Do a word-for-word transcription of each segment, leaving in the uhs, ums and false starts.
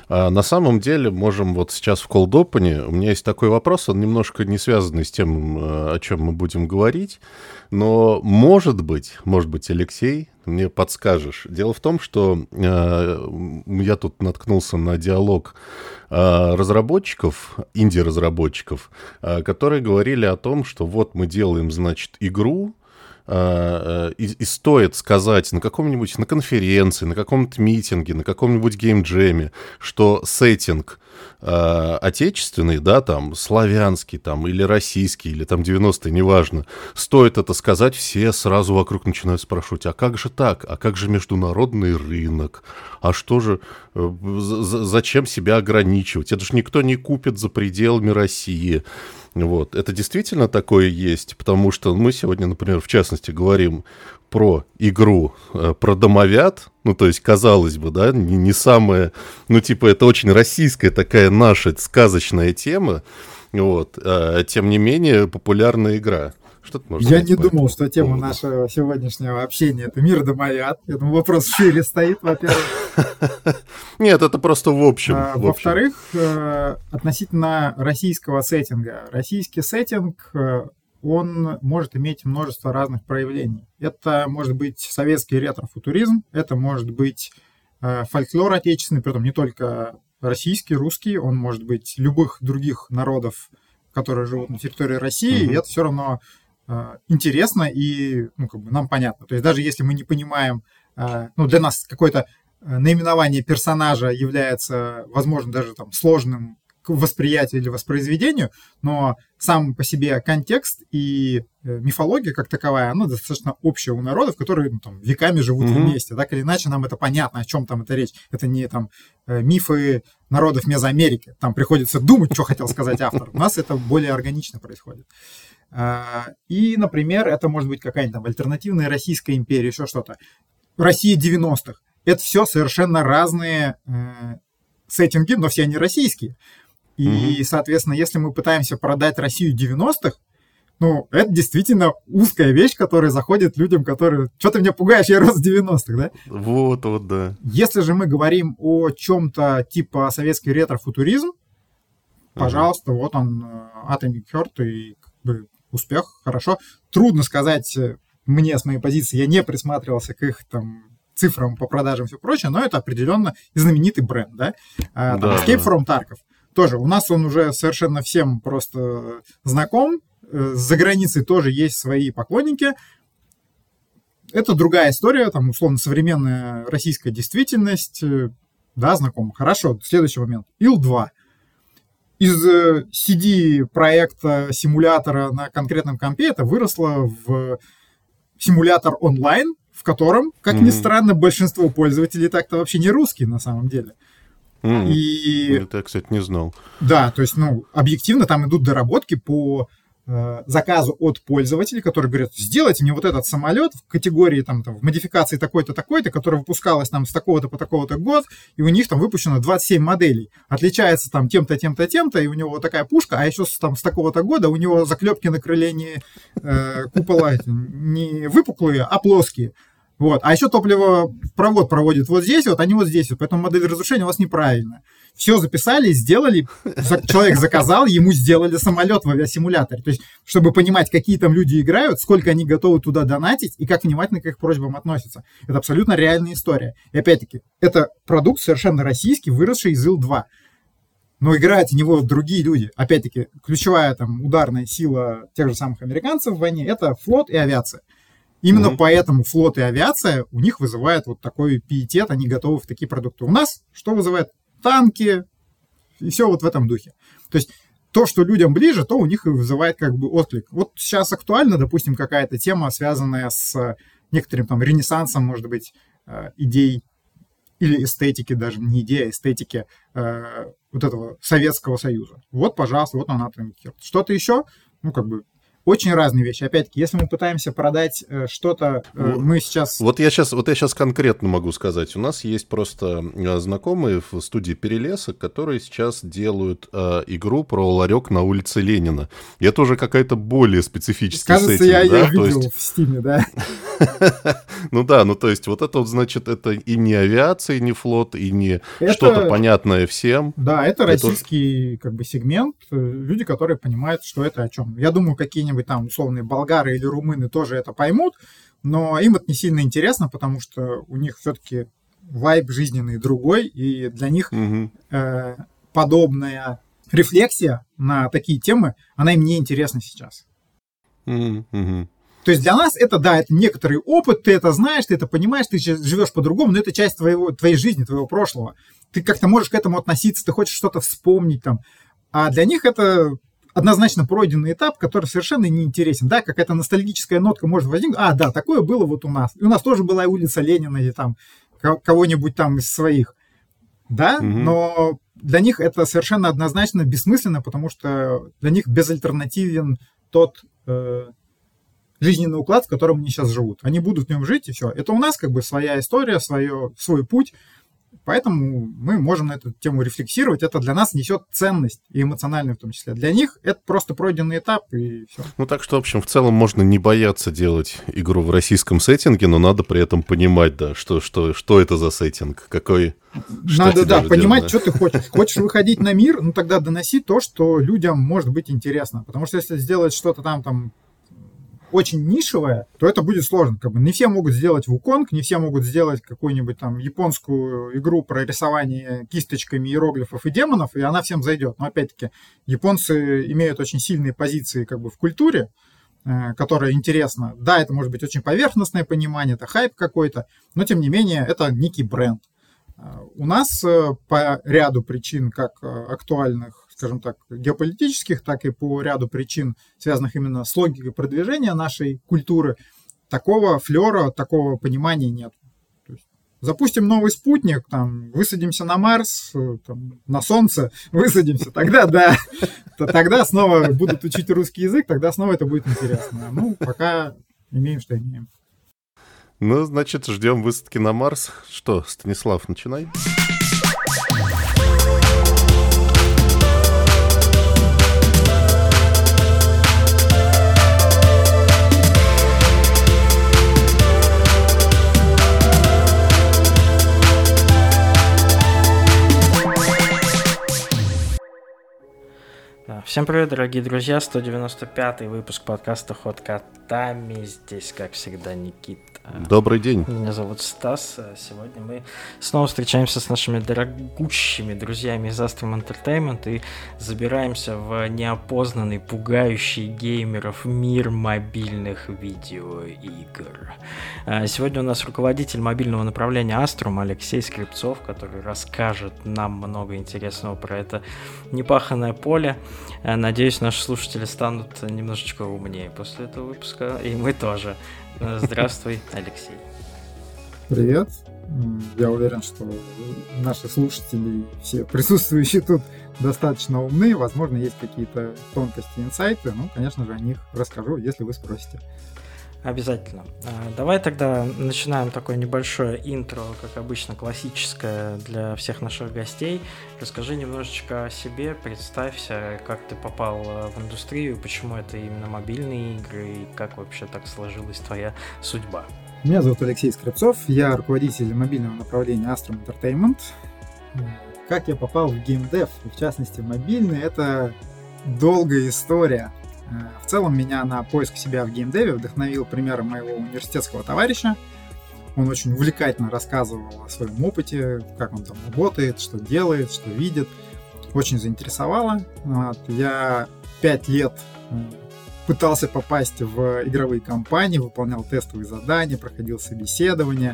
А на самом деле, можем вот сейчас в Cold Open, у меня есть такой вопрос, он немножко не связанный с тем, о чем мы будем говорить, но может быть, может быть, Алексей, мне подскажешь. Дело в том, что э, я тут наткнулся на диалог э, разработчиков, инди-разработчиков, э, которые говорили о том, что вот мы делаем, значит, игру, И, и стоит сказать на каком-нибудь, на конференции, на каком-то митинге, на каком-нибудь геймджеме, что сеттинг э, отечественный, да, там, славянский, там, или российский, или там девяностые, неважно, стоит это сказать, все сразу вокруг начинают спрашивать, а как же так? А как же международный рынок? А что же, э, зачем себя ограничивать? Это же никто не купит за пределами России. Вот. Это действительно такое есть, потому что мы сегодня, например, в частности, говорим про игру, про домовят, ну, то есть, казалось бы, да, не, не самая, ну, типа, это очень российская такая наша сказочная тема, вот, а, тем не менее, популярная игра. Что ты можешь Я сказать не по думал, этому что тема поводу? нашего сегодняшнего общения — это мир домовят. Я думаю, вопрос шире стоит, во-первых. Нет, это просто в общем. А, в во-вторых, э, относительно российского сеттинга. Российский сеттинг, э, он может иметь множество разных проявлений. Это может быть советский ретро-футуризм, это может быть э, фольклор отечественный, притом не только российский, русский, он может быть любых других народов, которые живут на территории России, mm-hmm. и это все равно э, интересно и, ну, как бы нам понятно. То есть даже если мы не понимаем, э, ну, для нас какое-то наименование персонажа является, возможно, даже там сложным к восприятию или воспроизведению, но сам по себе контекст и мифология как таковая, она достаточно общая у народов, которые, ну, там, веками живут mm-hmm. вместе. Так или иначе нам это понятно, о чем там это речь. Это не там мифы народов Мезоамерики. Там приходится думать, что хотел сказать автор. У нас это более органично происходит. И, например, это может быть какая-нибудь там альтернативная Российская империя, еще что-то. Россия девяностых. Это все совершенно разные э, сеттинги, но все они российские. И, mm-hmm. соответственно, если мы пытаемся продать Россию девяностых, ну, это действительно узкая вещь, которая заходит людям, которые... Что ты меня пугаешь, я рос в девяностых, да? Вот, вот, да. Если же мы говорим о чем-то типа советский ретро-футуризм, mm-hmm. пожалуйста, вот он, Atomic Heart, и как бы успех, хорошо. Трудно сказать мне с моей позиции, я не присматривался к их там цифрам по продажам и все прочее, но это определенно знаменитый бренд, да? А, там, да, Escape да. from Tarkov. Тоже у нас он уже совершенно всем просто знаком. За границей тоже есть свои поклонники. Это другая история, там, условно, современная российская действительность. Да, знакомо. Хорошо, следующий момент. ил два. Из си ди-проекта симулятора на конкретном компе это выросло в симулятор онлайн, в котором, как mm-hmm. ни странно, большинство пользователей так-то вообще не русские на самом деле. Mm-hmm. И... Это я, кстати, не знал. Да, то есть, ну, объективно там идут доработки по э, заказу от пользователей, которые говорят, сделайте мне вот этот самолет в категории, там, там, в модификации такой-то, такой-то, которая выпускалась там с такого-то по такого-то год, и у них там выпущено двадцать семь моделей. Отличается там тем-то, тем-то, тем-то, и у него вот такая пушка, а еще там с такого-то года у него заклепки на крыле не э, купола не выпуклые, а плоские. Вот. А еще топливопровод проводит вот здесь, вот они вот здесь, вот, поэтому модель разрушения у вас неправильная. Все записали, сделали, человек заказал, ему сделали самолет в авиасимуляторе. То есть, чтобы понимать, какие там люди играют, сколько они готовы туда донатить и как внимательно к их просьбам относятся. Это абсолютно реальная история. И опять-таки, это продукт совершенно российский, выросший из ил два. Но играют в него другие люди. Опять-таки, ключевая там ударная сила тех же самых американцев в войне – это флот и авиация. Именно mm-hmm. поэтому флот и авиация у них вызывает вот такой пиетет, они готовы в такие продукты. У нас что вызывает? Танки и все вот в этом духе. То есть то, что людям ближе, то у них и вызывает как бы отклик. Вот сейчас актуальна, допустим, какая-то тема, связанная с некоторым там ренессансом, может быть, идей или эстетики, даже не идеи, а эстетики вот этого Советского Союза. Вот, пожалуйста, вот он Atomic Heart. Что-то еще? Ну, как бы очень разные вещи. Опять-таки, если мы пытаемся продать э, что-то, э, мы сейчас... Вот я сейчас... Вот я сейчас конкретно могу сказать. У нас есть просто знакомые в студии «Перелесок», которые сейчас делают э, игру про ларек на улице Ленина. И это уже какая-то более специфическая Кажется, сеттинг, я да? ее видел есть... в Стиме, да? Ну да, ну то есть вот это вот, значит, это и не авиация, и не флот, и не Это- что-то понятное всем. Да, это Это- российский как бы сегмент, э, люди, которые понимают, что это о чем. Я думаю, какие-нибудь там условные болгары или румыны тоже это поймут, но им это не сильно интересно, потому что у них все-таки вайб жизненный другой, и для них Мгм. э, подобная рефлексия на такие темы, она им не интересна сейчас. Мгм, мгм. То есть для нас это, да, это некоторый опыт, ты это знаешь, ты это понимаешь, ты щас живешь по-другому, но это часть твоего, твоей жизни, твоего прошлого. Ты как-то можешь к этому относиться, ты хочешь что-то вспомнить там. А для них это однозначно пройденный этап, который совершенно не интересен. Да, какая-то ностальгическая нотка может возникнуть. А, да, такое было вот у нас. И у нас тоже была улица Ленина или там ко- кого-нибудь там из своих. Да, Мгм. но для них это совершенно однозначно бессмысленно, потому что для них безальтернативен тот э, жизненный уклад, в котором они сейчас живут. Они будут в нем жить, и все. Это у нас как бы своя история, свое, свой путь, поэтому мы можем на эту тему рефлексировать. Это для нас несет ценность, и эмоциональную в том числе. Для них это просто пройденный этап, и все. Ну так что, в общем, в целом можно не бояться делать игру в российском сеттинге, но надо при этом понимать, да, что, что, что это за сеттинг, какой... что Надо, тебе да, ждет, понимать, да. что ты хочешь. Хочешь выходить на мир, ну тогда доноси то, что людям может быть интересно. Потому что если сделать что-то там, там очень нишевое, то это будет сложно. Как бы не все могут сделать Вуконг, не все могут сделать какую-нибудь там японскую игру про рисование кисточками иероглифов и демонов, и она всем зайдет. Но опять-таки, японцы имеют очень сильные позиции как бы в культуре, э, которая интересна. Да, это может быть очень поверхностное понимание, это хайп какой-то, но тем не менее это некий бренд. Э, У нас э, по ряду причин, как э, актуальных, скажем так, геополитических, так и по ряду причин, связанных именно с логикой продвижения нашей культуры, такого флера, такого понимания нет. То есть запустим новый спутник, там, высадимся на Марс, э, там, на Солнце высадимся, тогда да, то тогда снова будут учить русский язык, тогда снова это будет интересно. Ну, пока имеем, что имеем. Ну, значит, ждем высадки на Марс. Что, Станислав, начинай. Да, всем привет, дорогие друзья, сто девяносто пятый выпуск подкаста «Ход котами». Здесь, как всегда, Никита. Добрый день. Меня зовут Стас. Сегодня мы снова встречаемся с нашими дорогущими друзьями из Astrum Entertainment и забираемся в неопознанный, пугающий геймеров мир мобильных видеоигр. Сегодня у нас руководитель мобильного направления Astrum Алексей Скрипцов, который расскажет нам много интересного про это непаханное поле. Надеюсь, наши слушатели станут немножечко умнее после этого выпуска, и мы тоже. Здравствуй, Алексей. Привет. Я уверен, что наши слушатели, все присутствующие тут, достаточно умны. Возможно, есть какие-то тонкости, инсайты. Ну, конечно же, о них расскажу, если вы спросите. Обязательно. Давай тогда начинаем такое небольшое интро, как обычно, классическое для всех наших гостей. Расскажи немножечко о себе, представься, как ты попал в индустрию, почему это именно мобильные игры и как вообще так сложилась твоя судьба. Меня зовут Алексей Скрипцов, я руководитель мобильного направления Astrum Entertainment. Как я попал в геймдев, в частности в мобильный, это долгая история. В целом меня на поиск себя в геймдеве вдохновил пример моего университетского товарища. Он очень увлекательно рассказывал о своем опыте, как он там работает, что делает, что видит. Очень заинтересовало. Вот. Я пять лет пытался попасть в игровые компании, выполнял тестовые задания, проходил собеседования.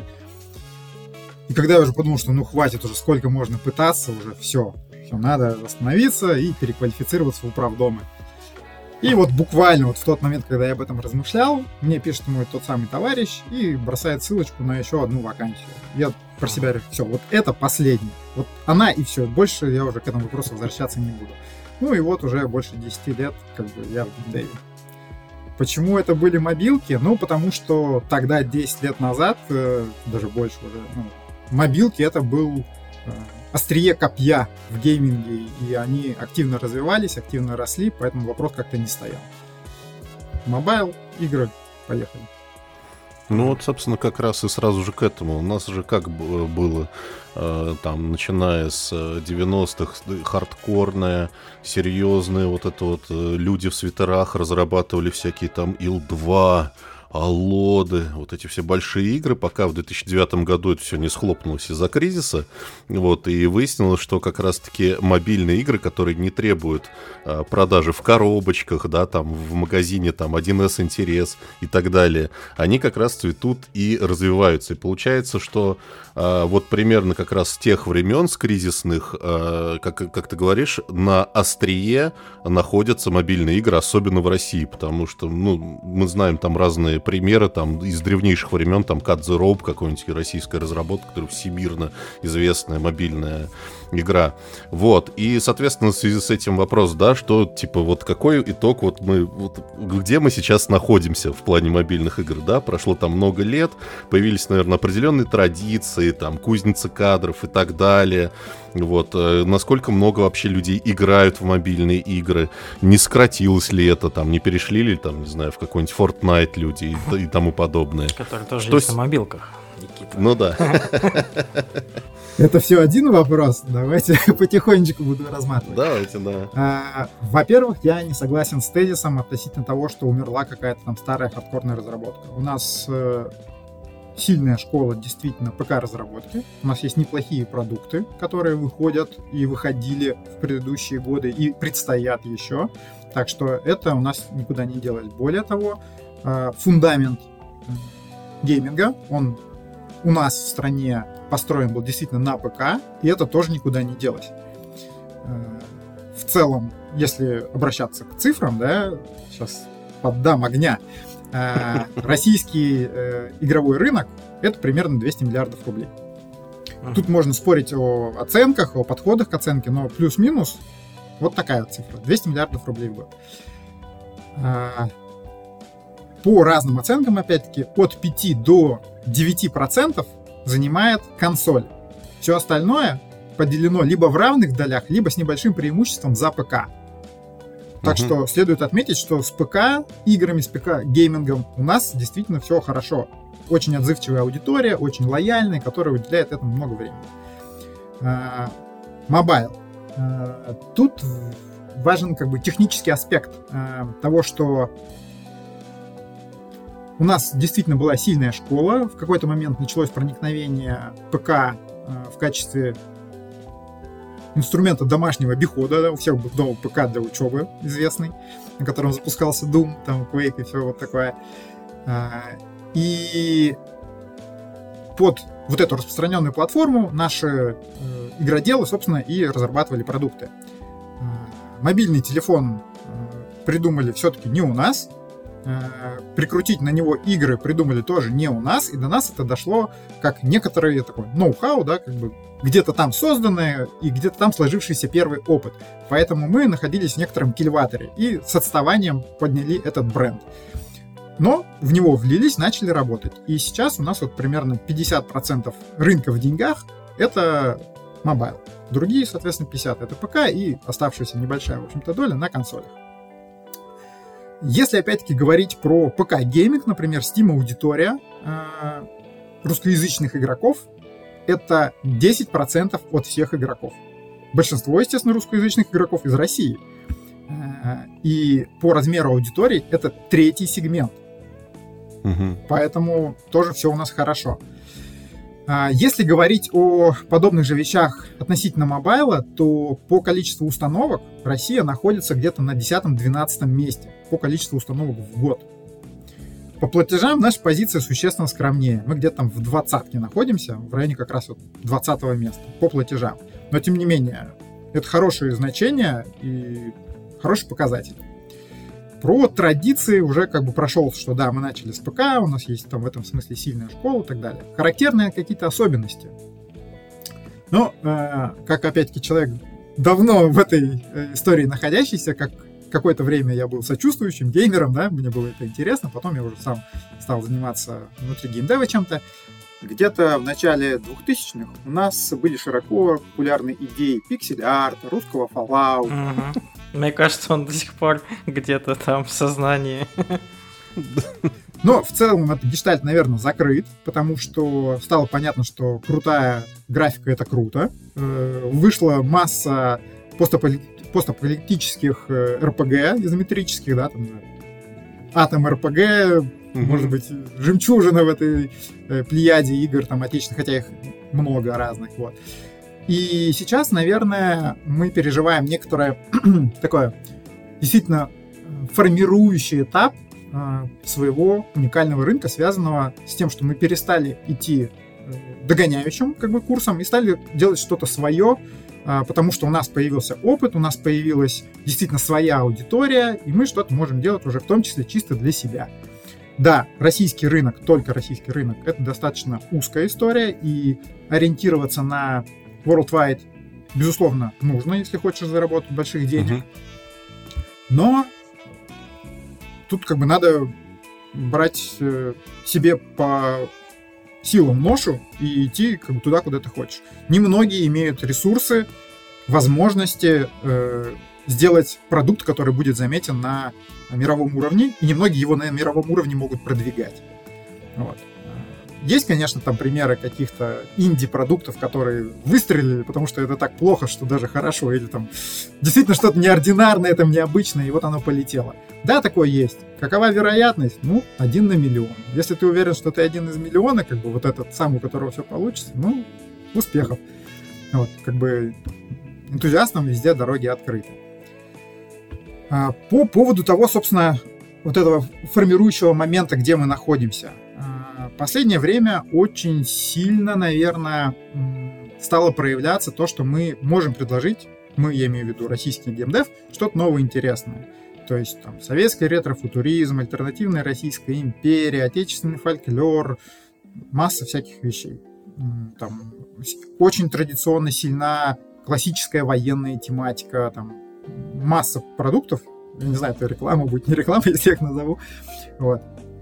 И когда я уже подумал, что ну хватит уже, сколько можно пытаться, уже все, все надо остановиться и переквалифицироваться в управдомы. И вот буквально вот в тот момент, когда я об этом размышлял, мне пишет мой тот самый товарищ и бросает ссылочку на еще одну вакансию. Я про себя говорю, все, вот это последняя. Вот она и все, больше я уже к этому вопросу возвращаться не буду. Ну и вот уже больше десяти лет как бы я в геймдеве. Почему это были мобилки? Ну, потому что тогда, десять лет назад, даже больше уже, ну, мобилки это был острие копья в гейминге, и они активно развивались, активно росли, поэтому вопрос как-то не стоял. Мобайл, игры, поехали. Ну вот, собственно, как раз и сразу же к этому. У нас же как было, э, там, начиная с девяностых, хардкорное, серьезное, вот это вот, э, люди в свитерах разрабатывали всякие там ил два, Аллоды, вот эти все большие игры, пока в две тысячи девятом году это все не схлопнулось из-за кризиса, вот, и выяснилось, что как раз-таки мобильные игры, которые не требуют а, продажи в коробочках, да, там, в магазине, там, один эс интерес и так далее, они как раз цветут и развиваются, и получается, что а, вот примерно как раз с тех времен, с кризисных, а, как, как ты говоришь, на острие находятся мобильные игры, особенно в России, потому что, ну, мы знаем там разные примеры там из древнейших времен, там Cut the Rope, какой-нибудь российская разработка, которая всемирно известная мобильная игра. Вот. И, соответственно, в связи с этим вопрос, да, что, типа, вот какой итог, вот мы, вот, где мы сейчас находимся в плане мобильных игр, да, прошло там много лет, появились, наверное, определенные традиции, там, кузницы кадров и так далее, вот, насколько много вообще людей играют в мобильные игры, не сократилось ли это, там, не перешли ли, там, не знаю, в какой-нибудь Fortnite люди и, и тому подобное. Которые тоже что есть с... на мобилках, Никита. Ну да. Это все один вопрос. Давайте потихонечку буду разматывать. Давайте, да. А, во-первых, я не согласен с тезисом относительно того, что умерла какая-то там старая хардкорная разработка. У нас э, сильная школа действительно ПК-разработки. У нас есть неплохие продукты, которые выходят и выходили в предыдущие годы и предстоят еще. Так что это у нас никуда не делось. Более того, э, фундамент гейминга, он у нас в стране построен был действительно на ПК, и это тоже никуда не делось. В целом, если обращаться к цифрам, да, сейчас поддам огня, российский игровой рынок — это примерно двести миллиардов рублей. Тут можно спорить о оценках, о подходах к оценке, но плюс-минус вот такая цифра. двести миллиардов рублей в год. По разным оценкам, опять-таки, от пяти до девяти процентов занимает консоль. Все остальное поделено либо в равных долях, либо с небольшим преимуществом за ПК. Так угу. что следует отметить, что с ПК играми, с ПК геймингом у нас действительно все хорошо. Очень отзывчивая аудитория, очень лояльная, которая уделяет этому много времени. Мобайл. Тут важен как бы технический аспект того, что у нас действительно была сильная школа. В какой-то момент началось проникновение ПК э, в качестве инструмента домашнего обихода. У всех был дома ПК для учебы известный, на котором запускался Doom, там, Quake и все вот такое. А, и под вот эту распространенную платформу наши э, игроделы, собственно, и разрабатывали продукты. А, мобильный телефон э, придумали все-таки не у нас. Прикрутить на него игры придумали тоже не у нас, и до нас это дошло как некоторые такой ноу-хау, да, как бы где-то там созданное и где-то там сложившийся первый опыт. Поэтому мы находились в некотором кильваторе и с отставанием подняли этот бренд. Но в него влились, начали работать. И сейчас у нас вот примерно пятьдесят процентов рынка в деньгах — это мобайл. Другие, соответственно, пятьдесят процентов — это ПК и оставшаяся небольшая, в общем-то, доля на консолях. Если, опять-таки, говорить про ПК-гейминг, например, Steam-аудитория э, русскоязычных игроков — это десять процентов от всех игроков. Большинство, естественно, русскоязычных игроков из России. Э, и по размеру аудитории это третий сегмент. Угу. Поэтому тоже все у нас хорошо. Если говорить о подобных же вещах относительно мобайла, то по количеству установок Россия находится где-то на десятом-двенадцатом месте по количеству установок в год. По платежам наша позиция существенно скромнее. Мы где-то там в двадцатке находимся, в районе как раз вот двадцатого места по платежам. Но тем не менее, это хорошие значения и хороший показатель. Про традиции уже как бы прошел, что да, мы начали с ПК, у нас есть там в этом смысле сильная школа и так далее. Характерные какие-то особенности. Но, э, как опять-таки человек давно в этой э, истории находящийся, как какое-то время я был сочувствующим геймером, да, мне было это интересно, потом я уже сам стал заниматься внутри геймдева чем-то. Где-то в начале двухтысячных у нас были широко популярны идеи пиксель-арта, русского Fallout. Угу. Мне кажется, он до сих пор где-то там в сознании. Но в целом этот гештальт, наверное, закрыт, потому что стало понятно, что крутая графика — это круто. Вышла масса постапокалиптических эр пи джи изометрических, да, там Атом эр пи джи, mm-hmm. может быть, жемчужина в этой плеяде игр там отечественных, хотя их много разных, вот. И сейчас, наверное, мы переживаем некоторое такое действительно формирующий этап своего уникального рынка, связанного с тем, что мы перестали идти догоняющим как бы курсом и стали делать что-то свое, потому что у нас появился опыт, у нас появилась действительно своя аудитория, и мы что-то можем делать уже в том числе чисто для себя. Да, российский рынок, только российский рынок, это достаточно узкая история, и ориентироваться на worldwide, безусловно, нужно, если хочешь заработать больших денег. Uh-huh. Но тут как бы надо брать э, себе по силам ношу и идти как бы туда, куда ты хочешь. Немногие имеют ресурсы, возможности э, сделать продукт, который будет заметен на мировом уровне, и немногие его на мировом уровне могут продвигать. Вот. Есть, конечно, там примеры каких-то инди-продуктов, которые выстрелили, потому что это так плохо, что даже хорошо, или там действительно что-то неординарное, там необычное, и вот оно полетело. Да, такое есть. Какова вероятность? Ну, один на миллион. Если ты уверен, что ты один из миллиона, как бы вот этот сам, у которого все получится, ну, успехов. Вот, как бы энтузиастам везде дороги открыты. А, по поводу того, собственно, вот этого формирующего момента, где мы находимся. В последнее время очень сильно, наверное, стало проявляться то, что мы можем предложить, мы, я имею в виду российский геймдев, что-то новое интересное. То есть там советский ретро-футуризм, альтернативная Российская империя, отечественный фольклор, масса всяких вещей. Там очень традиционно сильна классическая военная тематика, там масса продуктов, я не знаю, это реклама будет, не реклама, если я их назову, вот.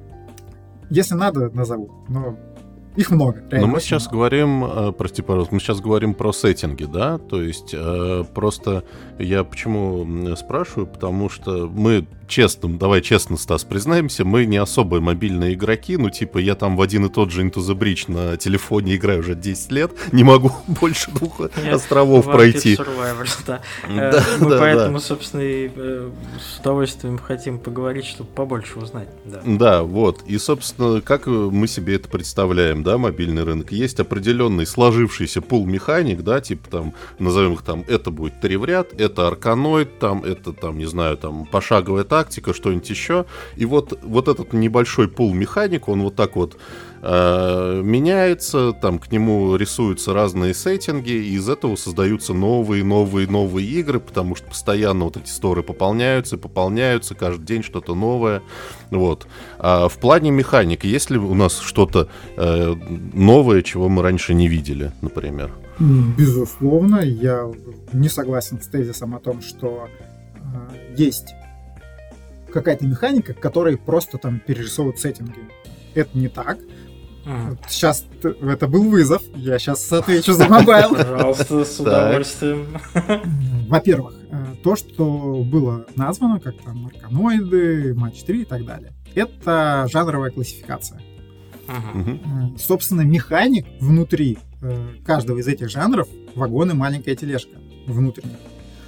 Если надо, назову, но их много. Но мы сейчас много. говорим, прости, пожалуйста, мы сейчас говорим про сеттинги, да? То есть э, просто я почему спрашиваю, потому что мы честно, давай честно, Стас, признаемся, мы не особо мобильные игроки, ну типа я там в один и тот же Into the Breach на телефоне играю уже десять лет, не могу больше двух островов пройти. Да. Да, мы да, поэтому, да. собственно, и с удовольствием хотим поговорить, чтобы побольше узнать. Да. да, вот. И, собственно, как мы себе это представляем, да, мобильный рынок? Есть определенный сложившийся пул-механик, да, типа там, назовем их там, это будет три в ряд, это арканоид, там, это там, не знаю, там, пошаговая тактика, что-нибудь еще. И вот, вот этот небольшой пул-механик, он вот так вот э, меняется, там к нему рисуются разные сеттинги, и из этого создаются новые, новые, новые игры, потому что постоянно вот эти сторы пополняются, пополняются, каждый день что-то новое. Вот. А в плане механики, есть ли у нас что-то э, новое, чего мы раньше не видели, например? Безусловно, я не согласен с тезисом о том, что э, есть какая-то механика, которая просто там перерисовывает сеттинги. Это не так. Mm. Сейчас это был вызов. Я сейчас отвечу за мобайл. Пожалуйста, с удовольствием. Во-первых, то, что было названо, как там арканоиды, матч три и так далее, это жанровая классификация. Uh-huh. Собственно, механик внутри каждого из этих жанров вагон и маленькая тележка внутренняя.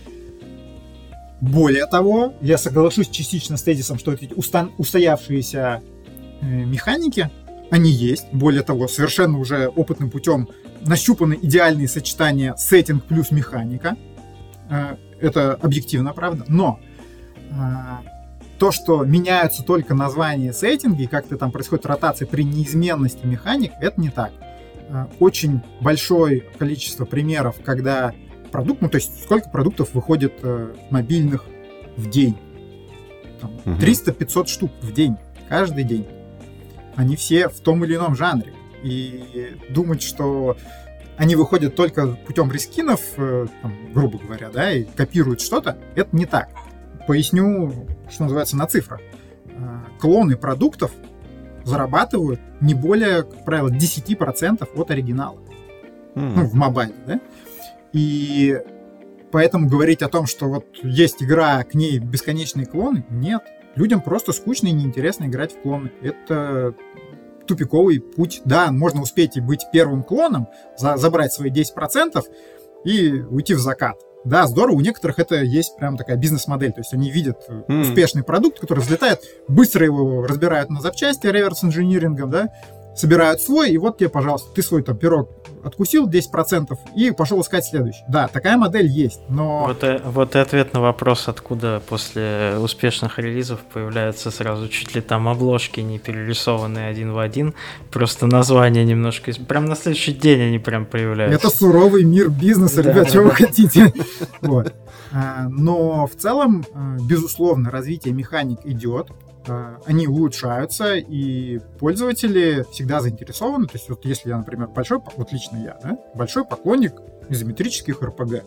Более того, я соглашусь частично с тезисом, что эти уста- устоявшиеся э, механики, они есть. Более того, совершенно уже опытным путем нащупаны идеальные сочетания сеттинг плюс механика. Э, это объективно, правда. Но э, то, что меняются только названия сеттинги, и как-то там происходит ротация при неизменности механик, это не так. Э, очень большое количество примеров, когда продукт, ну то есть сколько продуктов выходит э, мобильных в день? Там, угу. триста-пятьсот штук в день, каждый день. Они все в том или ином жанре. И думать, что они выходят только путем рескинов, э, там, грубо говоря, да, и копируют что-то, это не так. Поясню, что называется, на цифрах. Э, клоны продуктов зарабатывают не более, как правило, десять процентов от оригинала. Mm. Ну, в мобайле, да? И поэтому говорить о том, что вот есть игра, к ней бесконечные клоны, нет. Людям просто скучно и неинтересно играть в клоны. Это тупиковый путь. Да, можно успеть и быть первым клоном, за, забрать свои десять процентов и уйти в закат. Да, здорово, у некоторых это есть прям такая бизнес-модель, то есть они видят mm. успешный продукт, который взлетает, быстро его разбирают на запчасти реверс-инжинирингом, да, собирают свой, и вот тебе, пожалуйста, ты свой там пирог откусил десять процентов и пошел искать следующий. Да, такая модель есть, но... Вот, и, вот и ответ на вопрос, откуда после успешных релизов появляются сразу чуть ли там обложки не перерисованные один в один, просто название немножко... Прям на следующий день они прям появляются. Это суровый мир бизнеса, ребят, что вы хотите. Но в целом, безусловно, развитие механик идет, они улучшаются, и пользователи всегда заинтересованы. То есть вот если я, например, большой, вот лично я, да, большой поклонник изометрических эр пи джи.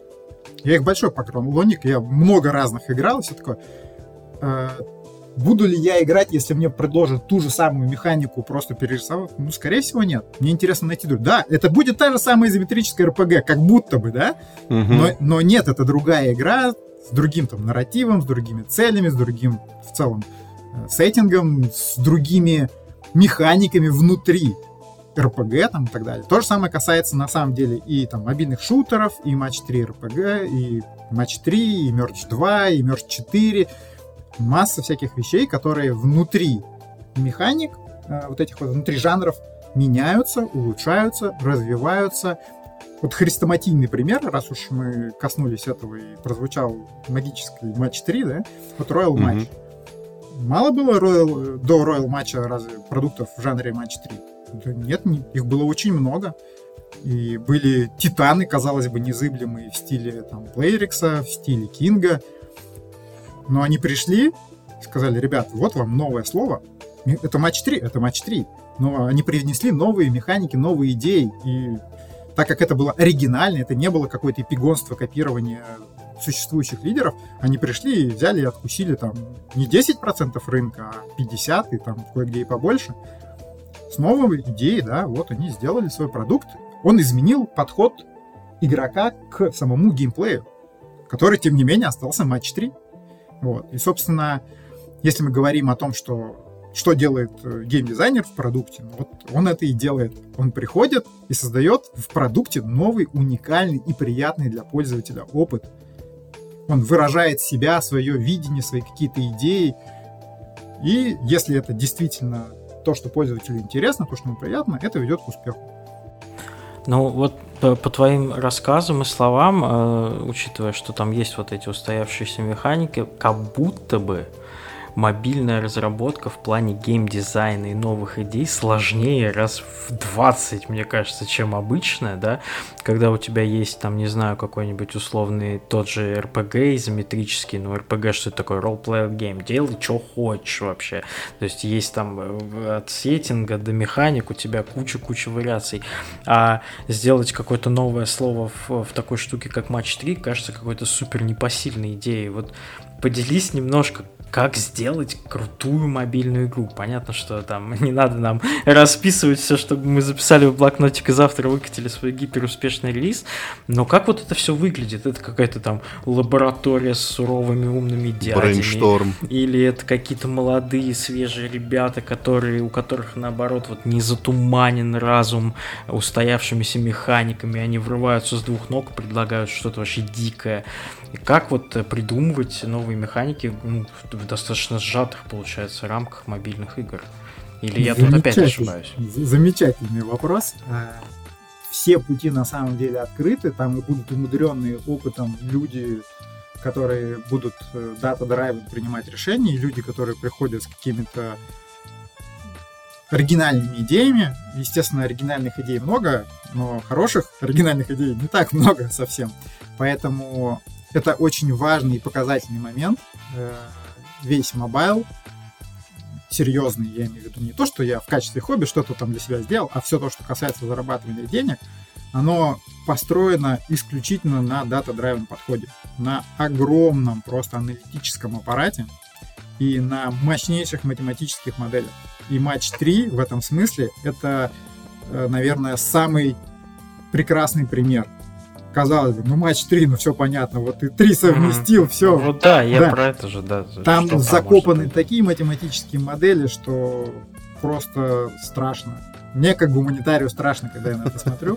Я их большой поклонник, я много разных играл, и все такое. Э, буду ли я играть, если мне предложат ту же самую механику, просто перерисовав? Ну, скорее всего, нет. Мне интересно найти другую. Да, это будет та же самая изометрическая эр пи джи, как будто бы, да? Угу. Но, но нет, это другая игра с другим там нарративом, с другими целями, с другим в целом сеттингом, с другими механиками внутри эр пи джи там, и так далее. То же самое касается на самом деле и там мобильных шутеров, и матч три эр пи джи, и матч три, и Merge два, и Merge четыре. Масса всяких вещей, которые внутри механик, вот этих вот внутри жанров меняются, улучшаются, развиваются. Вот хрестоматийный пример, раз уж мы коснулись этого и прозвучал магический матч три, да, вот Royal Match. Mm-hmm. Мало было Royal, до Royal матча разве продуктов в жанре матч три? Да нет, не, их было очень много. И были титаны, казалось бы, незыблемые в стиле там Playrix, в стиле Кинга. Но они пришли и сказали: ребят, вот вам новое слово. Это матч три, это матч три. Но они привнесли новые механики, новые идеи. И так как это было оригинально, это не было какое-то эпигонство, копирование существующих лидеров, они пришли и взяли и откусили там не десять процентов рынка, а пятьдесят процентов, и там кое-где и побольше. С новой идеей, да, вот они сделали свой продукт. Он изменил подход игрока к самому геймплею, который, тем не менее, остался матч три. Вот. И, собственно, если мы говорим о том, что что делает геймдизайнер в продукте, вот он это и делает. Он приходит и создает в продукте новый, уникальный и приятный для пользователя опыт. Он выражает себя, свое видение, свои какие-то идеи. И если это действительно то, что пользователю интересно, то, что ему приятно, это ведет к успеху. Ну вот по, по твоим рассказам и словам, э, учитывая, что там есть вот эти устоявшиеся механики, как будто бы мобильная разработка в плане геймдизайна и новых идей сложнее раз в двадцать, мне кажется, чем обычная, да, когда у тебя есть там, не знаю, какой-нибудь условный тот же эр пи джи изометрический, ну, эр пи джи, что это такое, role-player game, делай, что хочешь вообще, то есть есть там от сеттинга до механик у тебя куча-куча вариаций, а сделать какое-то новое слово в, в такой штуке, как матч три, кажется какой-то супер непосильной идеей. Вот поделись немножко, как сделать крутую мобильную игру. Понятно, что там не надо нам расписывать все, чтобы мы записали в блокнотик и завтра выкатили свой гиперуспешный релиз, но как вот это все выглядит? Это какая-то там лаборатория с суровыми умными дядями? Брейншторм. Или это какие-то молодые, свежие ребята, которые, у которых, наоборот, вот не затуманен разум устоявшимися механиками, они врываются с двух ног и предлагают что-то вообще дикое. И как вот придумывать новые механики, ну, в достаточно сжатых, получается, рамках мобильных игр? Или я тут опять ошибаюсь? Замечательный вопрос. Все пути на самом деле открыты, там и будут умудренные опытом люди, которые будут дата-драйвом принимать решения, и люди, которые приходят с какими-то оригинальными идеями. Естественно, оригинальных идей много, но хороших оригинальных идей не так много совсем. Поэтому это очень важный и показательный момент. Весь мобайл серьезный, я имею в виду не то, что я в качестве хобби что-то там для себя сделал, а все то, что касается зарабатывания денег, оно построено исключительно на дата-драйвном подходе, на огромном просто аналитическом аппарате и на мощнейших математических моделях. И матч три в этом смысле это, наверное, самый прекрасный пример. казалось бы, ну матч три, ну все понятно, вот ты три совместил, mm-hmm. все. Вот да, я да. про это же, да. Там закопаны там такие математические модели, что просто страшно. Мне как гуманитарию страшно, когда я на это смотрю.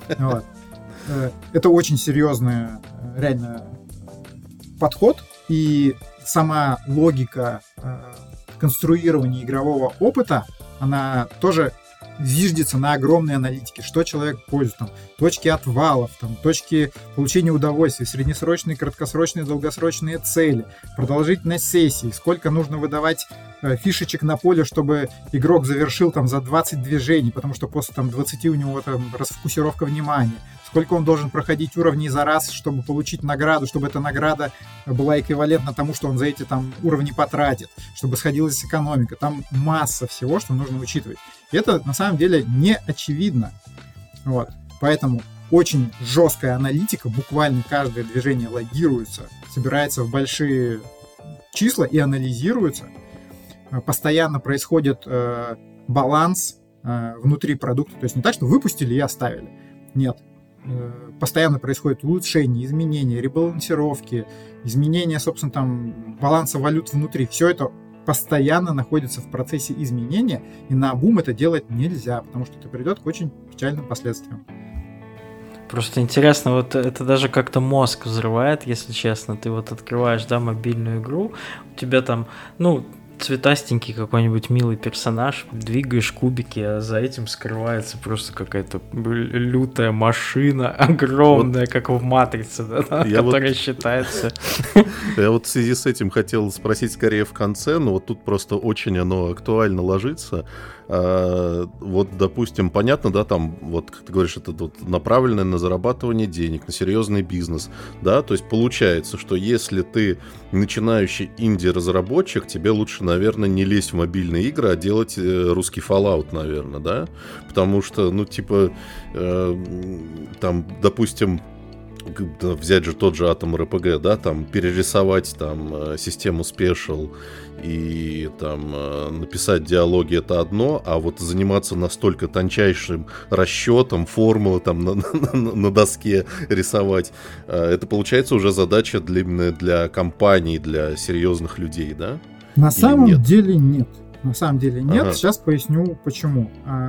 Это очень серьезный реально подход, и сама логика конструирования игрового опыта, она тоже зиждется на огромной аналитике, что человек пользуется, там, точки отвалов, там, точки получения удовольствия, среднесрочные, краткосрочные, долгосрочные цели, продолжительность сессии, сколько нужно выдавать э, фишечек на поле, чтобы игрок завершил там за двадцать движений, потому что после там двадцати у него там расфокусировка внимания, сколько он должен проходить уровней за раз, чтобы получить награду, чтобы эта награда была эквивалентна тому, что он за эти там уровни потратит, чтобы сходилась экономика. Там масса всего, что нужно учитывать. И это на самом деле не очевидно. Вот. Поэтому очень жесткая аналитика, буквально каждое движение логируется, собирается в большие числа и анализируется. Постоянно происходит э, баланс э, внутри продукта. То есть не так, что выпустили и оставили. Нет. Постоянно происходит улучшение, изменения, ребалансировки, изменения, собственно, там, баланса валют внутри. Все это постоянно находится в процессе изменения, и наобум это делать нельзя, потому что это приведет к очень печальным последствиям. Просто интересно, вот это даже как-то мозг взрывает, если честно. Ты вот открываешь, да, мобильную игру, у тебя там, ну, цветастенький какой-нибудь милый персонаж, двигаешь кубики, а за этим скрывается просто какая-то лютая машина, огромная, вот, как в «Матрице», да, которая вот... считается. Я вот в связи с этим хотел спросить скорее в конце, но вот тут просто очень оно актуально ложится. А, вот, допустим, понятно, да, там, вот, как ты говоришь, это вот направленное на зарабатывание денег, на серьезный бизнес, да, то есть получается, что если ты начинающий инди-разработчик, тебе лучше, наверное, не лезть в мобильные игры, а делать э, русский Fallout, наверное, да, потому что, ну, типа, э, там, допустим, взять же тот же Atom эр пи джи, да, там, перерисовать там систему Special и там написать диалоги — это одно, а вот заниматься настолько тончайшим расчетом, формулы там на, на, на доске рисовать, это получается уже задача для, именно для компаний, для серьезных людей, да? На Или самом нет? деле нет. На самом деле нет. Ага. Сейчас поясню, почему.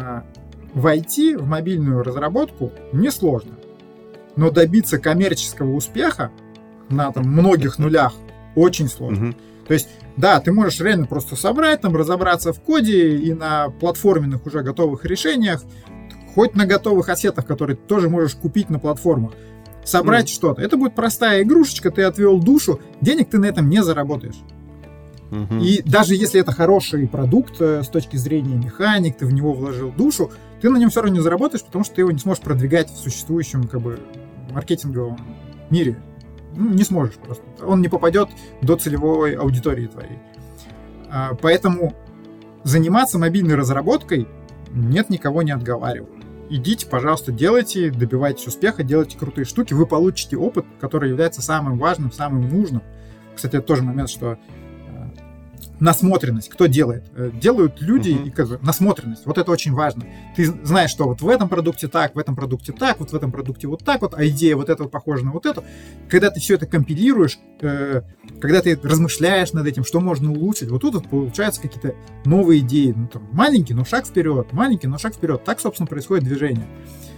Войти в мобильную разработку несложно. Но добиться коммерческого успеха на там, многих нулях очень сложно. Uh-huh. То есть, да, ты можешь реально просто собрать, там, разобраться в коде и на платформенных уже готовых решениях, хоть на готовых ассетах, которые ты тоже можешь купить на платформах, собрать uh-huh. что-то. Это будет простая игрушечка, ты отвел душу, денег ты на этом не заработаешь. Uh-huh. И даже если это хороший продукт с точки зрения механик, ты в него вложил душу, ты на нем все равно не заработаешь, потому что ты его не сможешь продвигать в существующем как бы маркетинговом мире. Ну, не сможешь просто. Он не попадет до целевой аудитории твоей. А, поэтому заниматься мобильной разработкой нет, никого не отговариваю. Идите, пожалуйста, делайте, добивайтесь успеха, делайте крутые штуки, вы получите опыт, который является самым важным, самым нужным. Кстати, это тоже момент, что насмотренность. Кто делает? Делают люди, uh-huh. и как бы насмотренность. Вот это очень важно. Ты знаешь, что вот в этом продукте так, в этом продукте так, вот в этом продукте вот так вот, а идея вот эта вот похожа на вот эту. Когда ты все это компилируешь, э, когда ты размышляешь над этим, что можно улучшить, вот тут вот получаются какие-то новые идеи. Ну, там, маленький, но шаг вперед, маленький, но шаг вперед. Так, собственно, происходит движение.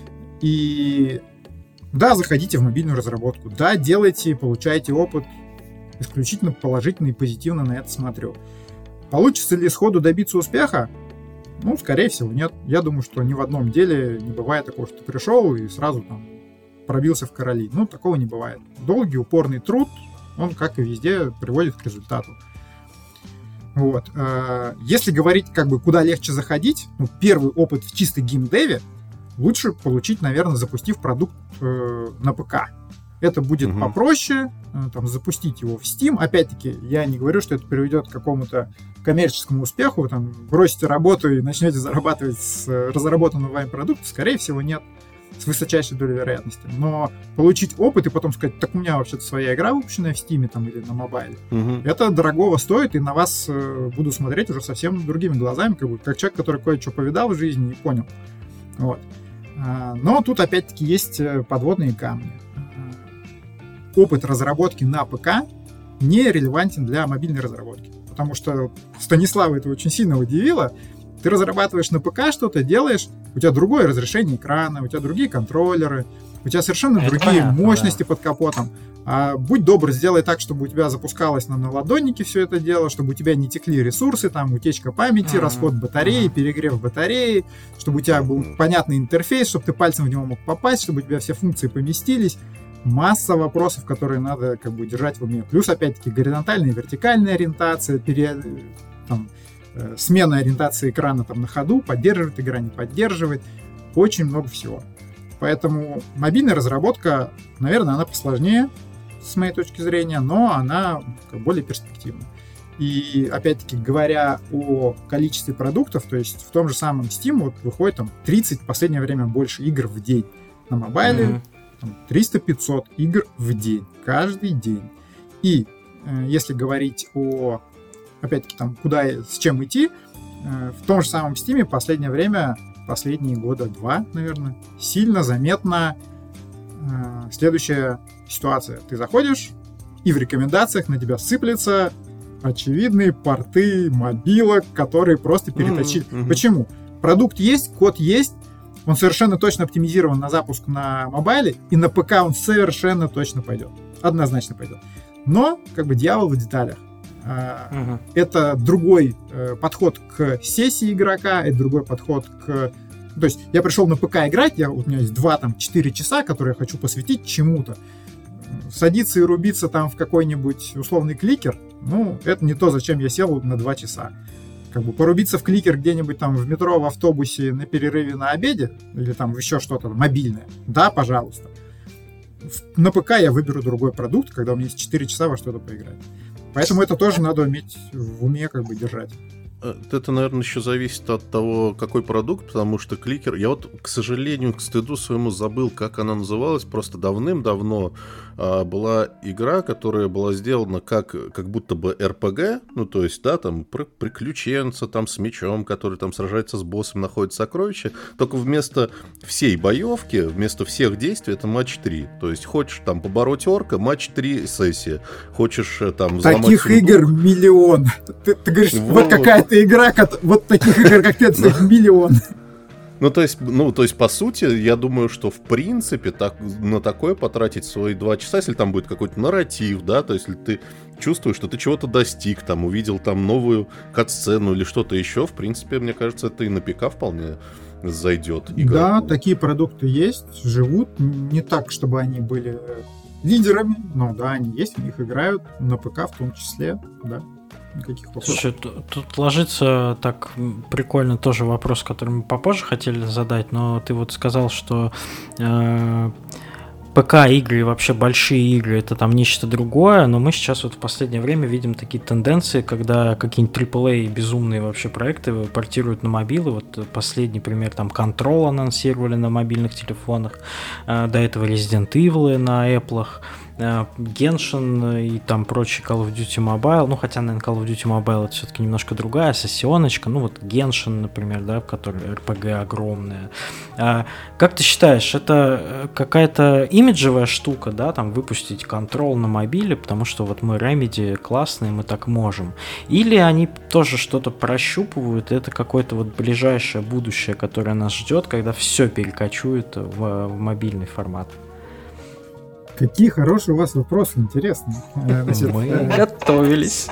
И да, заходите в мобильную разработку, да, делайте, получайте опыт. Исключительно положительно и позитивно на это смотрю. Получится ли сходу добиться успеха? Ну, скорее всего, нет. Я думаю, что ни в одном деле не бывает такого, что ты пришел и сразу там пробился в короли. Ну, такого не бывает. Долгий, упорный труд, он, как и везде, приводит к результату. Вот. Если говорить, как бы, куда легче заходить, ну, первый опыт в чистой геймдеве лучше получить, наверное, запустив продукт э, на ПК. Это будет угу. попроще, там, запустить его в Steam. Опять-таки, я не говорю, что это приведет к какому-то коммерческому успеху, там, бросите работу и начнете зарабатывать с разработанного вами продукта. Скорее всего, нет, с высочайшей долей вероятности. Но получить опыт и потом сказать, так у меня вообще-то своя игра выпущенная в Steam там, или на мобайле, угу. это дорогого стоит, и на вас э, буду смотреть уже совсем другими глазами, как бы, как человек, который кое-что повидал в жизни и понял. Вот. Но тут опять-таки есть подводные камни. опыт разработки на ПК не релевантен для мобильной разработки. Потому что Станислава это очень сильно удивило. Ты разрабатываешь на ПК что-то, делаешь, у тебя другое разрешение экрана, у тебя другие контроллеры, у тебя совершенно это другие понятно, мощности да. под капотом. А будь добр, сделай так, чтобы у тебя запускалось на наладоннике все это дело, чтобы у тебя не текли ресурсы, там, утечка памяти, mm-hmm. расход батареи, mm-hmm. перегрев батареи, чтобы у тебя был понятный интерфейс, чтобы ты пальцем в него мог попасть, чтобы у тебя все функции поместились. Масса вопросов, которые надо как бы держать в уме. Плюс, опять-таки, горизонтальная и вертикальная ориентация, пере... там, э, смена ориентации экрана там, на ходу, поддерживает игра, не поддерживает. Очень много всего. Поэтому мобильная разработка, наверное, она посложнее, с моей точки зрения, но она более перспективна. И, опять-таки, говоря о количестве продуктов, то есть в том же самом Steam вот, выходит там тридцать в последнее время больше игр в день. На мобайле mm-hmm. триста-пятьсот игр в день, каждый день. И э, если говорить о, опять-таки, там, куда и с чем идти, э, в том же самом Steam в последнее время, последние года два, наверное, сильно заметна э, следующая ситуация. Ты заходишь, и в рекомендациях на тебя сыплются очевидные порты мобилок, которые просто переточили. Mm-hmm. Почему? Продукт есть, код есть, он совершенно точно оптимизирован на запуск на мобайле, и на ПК он совершенно точно пойдет. Однозначно пойдет. Но, как бы, дьявол в деталях. Uh-huh. Это другой э, подход к сессии игрока, это другой подход к... То есть я пришел на ПК играть, я, вот у меня есть два-четыре часа, которые я хочу посвятить чему-то. Садиться и рубиться там в какой-нибудь условный кликер, ну, это не то, зачем я сел на два часа. Как бы порубиться в кликер где-нибудь там в метро, в автобусе, на перерыве на обеде, или там еще что-то мобильное, да, пожалуйста. На ПК я выберу другой продукт, когда у меня есть четыре часа во что-то поиграть. Поэтому это тоже надо уметь в уме как бы держать. Это, наверное, еще зависит от того, какой продукт, потому что кликер... Я вот, к сожалению, к стыду своему забыл, как она называлась. Просто давным-давно а, была игра, которая была сделана как, как будто бы эр пи джи, ну, то есть, да, там, приключенца, там, с мечом, который там сражается с боссом, находит сокровища. Только вместо всей боевки, вместо всех действий, это матч три. То есть, хочешь там побороть орка, матч три сессия. Хочешь там взломать таких сундук. Игр миллион. Ты, ты говоришь, вот, вот какая это игра, вот таких игр, как ты, миллион. Ну, то есть, ну, то есть, по сути, я думаю, что, в принципе, так, на такое потратить свои два часа, если там будет какой-то нарратив, да, то есть, если ты чувствуешь, что ты чего-то достиг, там, увидел там новую кат-сцену или что-то еще, в принципе, мне кажется, это и на ПК вполне зайдет. Да, такие продукты есть, живут, не так, чтобы они были лидерами, но, да, они есть, в них играют, на ПК в том числе, да. Никаких вопросов. Слушай, тут, тут ложится так прикольно тоже вопрос, который мы попозже хотели задать, но ты вот сказал, что э, ПК-игры и вообще большие игры — это там нечто другое, но мы сейчас вот в последнее время видим такие тенденции, когда какие-нибудь трипл эй безумные вообще проекты портируют на мобилы. Вот последний пример, там Control анонсировали на мобильных телефонах, э, до этого Resident Evil на Apple'ах, Genshin и там прочие Call of Duty Mobile, ну хотя, наверное, Call of Duty Mobile это все-таки немножко другая сессионочка, ну вот Genshin, например, да, в которой эр пи джи огромная. А, как ты считаешь, это какая-то имиджевая штука, да, там выпустить Control на мобиле, потому что вот мы Remedy классные, мы так можем, или они тоже что-то прощупывают, и это какое-то вот ближайшее будущее, которое нас ждет, когда все перекочует в, в мобильный формат? Какие хорошие у вас вопросы, интересные. Значит, мы э, готовились.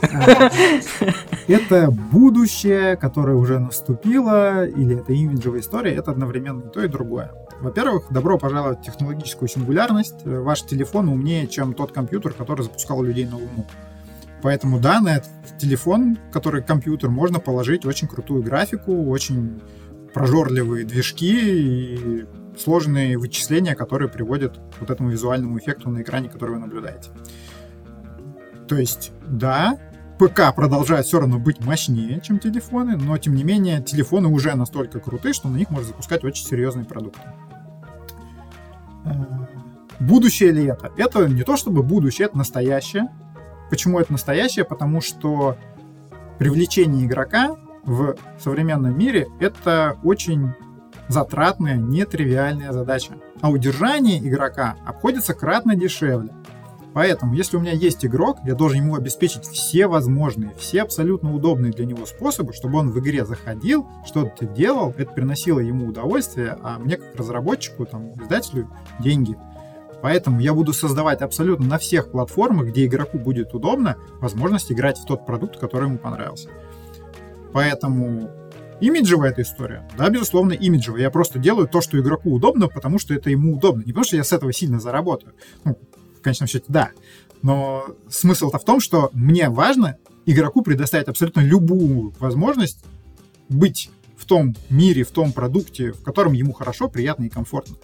Это будущее, которое уже наступило, или это имиджевая история, это одновременно и то, и другое. Во-первых, добро пожаловать в технологическую сингулярность. Ваш телефон умнее, чем тот компьютер, который запускал людей на Луну. Поэтому, да, на этот телефон, который компьютер, можно положить очень крутую графику, очень прожорливые движки и сложные вычисления, которые приводят к вот этому визуальному эффекту на экране, который вы наблюдаете. То есть, да, ПК продолжает все равно быть мощнее, чем телефоны, но, тем не менее, телефоны уже настолько крутые, что на них можно запускать очень серьезные продукты. Будущее ли это? Это не то чтобы будущее, это настоящее. Почему это настоящее? Потому что привлечение игрока в современном мире — это очень затратная, нетривиальная задача. А удержание игрока обходится кратно дешевле. Поэтому, если у меня есть игрок, я должен ему обеспечить все возможные, все абсолютно удобные для него способы, чтобы он в игре заходил, что-то делал, это приносило ему удовольствие, а мне как разработчику, там, издателю, деньги. Поэтому я буду создавать абсолютно на всех платформах, где игроку будет удобно, возможность играть в тот продукт, который ему понравился. Поэтому имиджевая эта история. Да, безусловно, имиджевая. Я просто делаю то, что игроку удобно, потому что это ему удобно. Не потому что я с этого сильно заработаю. Ну, в конечном счете, да. Но смысл-то в том, что мне важно игроку предоставить абсолютно любую возможность быть в том мире, в том продукте, в котором ему хорошо, приятно и комфортно.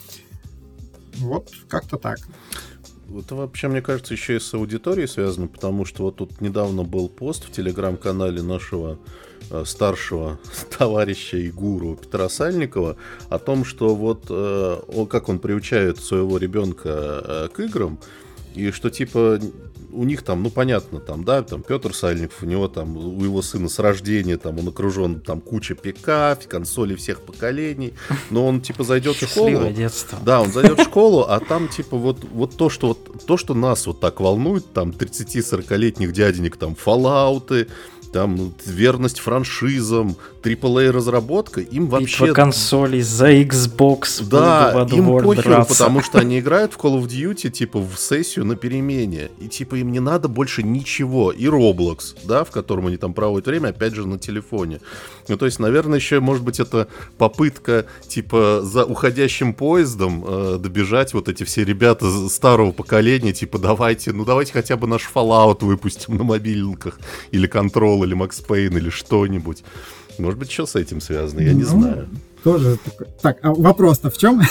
Вот как-то так. Это вообще, мне кажется, еще и с аудиторией связано, потому что вот тут недавно был пост в телеграм-канале нашего э, старшего товарища и гуру Петра Сальникова о том, что вот э, он, как он приучает своего ребенка э, к играм, и что типа у них там, ну понятно, там, да, там Петр Сальников, у него там, у его сына с рождения, там, он окружен там кучей ПК, консолей всех поколений, но он типа зайдет в школу. Детство. Да, он зайдет в школу, а там типа вот, вот то, что вот, то, что нас вот так волнует, там тридцати-сорокалетних дяденек, там Fallout'ы, там верность франшизам, трипл эй разработка, им вообще... Битва консолей за Xbox. Да, им похеру, потому что они играют в Call of Duty, типа, в сессию на перемене, и, типа, им не надо больше ничего. И Roblox, да, в котором они там проводят время, опять же, на телефоне. Ну, то есть, наверное, еще, может быть, это попытка, типа, за уходящим поездом э, добежать вот эти все ребята старого поколения, типа, давайте, ну, давайте хотя бы наш Fallout выпустим на мобильниках, или Control, или Max Payne, или что-нибудь. Может быть, что с этим связано, я не ну, знаю. Тоже такой. Так, а вопрос-то в чем?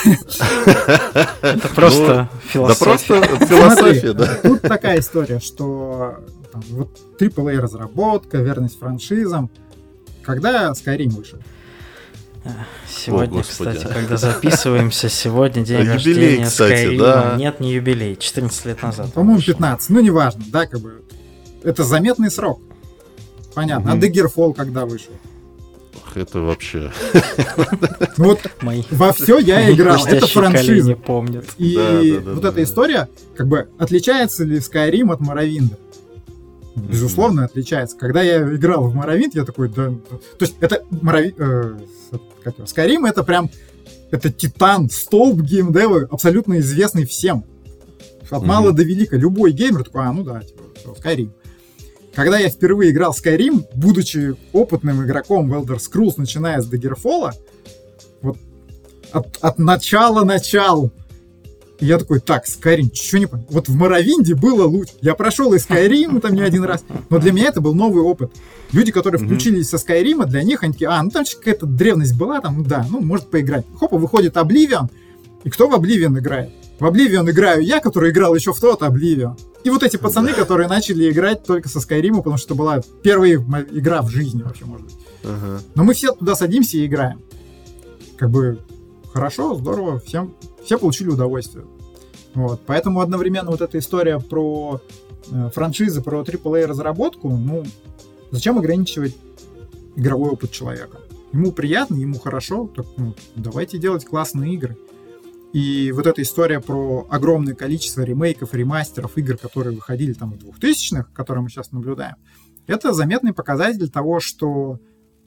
Это просто философия. Да просто философия, да. Тут такая история, что вот трипл эй разработка, верность франшизам. Когда Skyrim вышел? Сегодня, О, кстати, когда записываемся, сегодня день юбилей, рождения кстати, Skyrim. Да. Нет, не юбилей, четырнадцать лет назад. По-моему, пятнадцать, ну неважно, да, как бы. Это заметный срок. Понятно. Mm-hmm. А Daggerfall когда вышел? Это вообще... Вот Мои... во все я играл, это франшиза. Помнят. И да, да, да, вот да, эта да. история, как бы, отличается ли Skyrim от Morrowind? Безусловно, mm-hmm. отличается. Когда я играл в Morrowind, я такой, да... То есть это Morrowind... Э, как его? Skyrim это прям... Это титан, столб геймдева, абсолютно известный всем. От mm-hmm. мала до велика. Любой геймер такой, а, ну да, типа, Skyrim. Когда я впервые играл в Skyrim, будучи опытным игроком в Elder Scrolls, начиная с Daggerfall, вот от, от начала-начал, я такой, так, Skyrim, чё не понял? Вот в Morrowind'е было лучше. Я прошел и Skyrim там не один раз, но для меня это был новый опыт. Люди, которые включились mm-hmm. со Skyrim, для них они такие, а, ну там какая-то древность была, там, ну да, ну, может поиграть. Хопа, выходит Oblivion, и кто в Oblivion играет? В Oblivion играю я, который играл еще в тот Oblivion. И вот эти пацаны, которые начали играть только со Skyrim, потому что это была первая игра в жизни вообще, может быть. Uh-huh. Но мы все туда садимся и играем. Как бы хорошо, здорово, всем, все получили удовольствие. Вот. Поэтому одновременно вот эта история про э, франшизы, про трипл эй разработку, ну, зачем ограничивать игровой опыт человека? Ему приятно, ему хорошо, так, ну, давайте делать классные игры. И вот эта история про огромное количество ремейков, ремастеров игр, которые выходили там в двухтысячных, которые мы сейчас наблюдаем, это заметный показатель того, что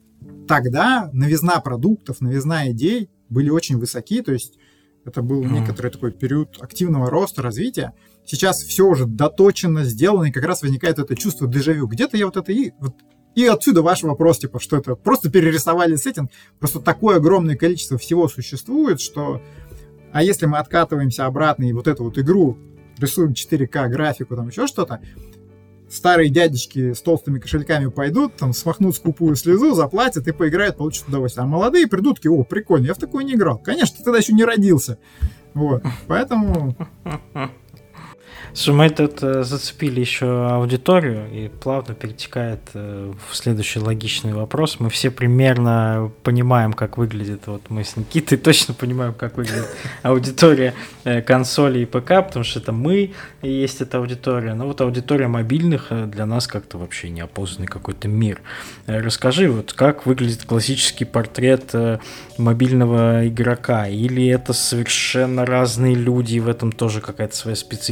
тогда новизна продуктов, новизна идей были очень высоки, то есть это был mm-hmm. некоторый такой период активного роста, развития. Сейчас все уже доточено, сделано, и как раз возникает это чувство дежавю. Где-то я вот это и... Вот, и отсюда ваш вопрос, типа, что это просто перерисовали сеттинг, просто такое огромное количество всего существует, что... А если мы откатываемся обратно и вот эту вот игру рисуем четыре ка графику, там еще что-то, старые дядечки с толстыми кошельками пойдут, там смахнут скупую слезу, заплатят и поиграют, получат удовольствие. А молодые придут такие, о, прикольно, я в такое не играл. Конечно, ты тогда еще не родился. Вот, поэтому... Слушай, мы тут э, зацепили еще аудиторию, и плавно перетекает э, в следующий логичный вопрос. Мы все примерно понимаем, как выглядит, вот мы с Никитой точно понимаем, как выглядит аудитория э, консолей и ПК, потому что это мы и есть эта аудитория. Но вот аудитория мобильных э, для нас как-то вообще неопознанный какой-то мир. Э, расскажи, вот как выглядит классический портрет э, мобильного игрока? Или это совершенно разные люди, и в этом тоже какая-то своя специфика, что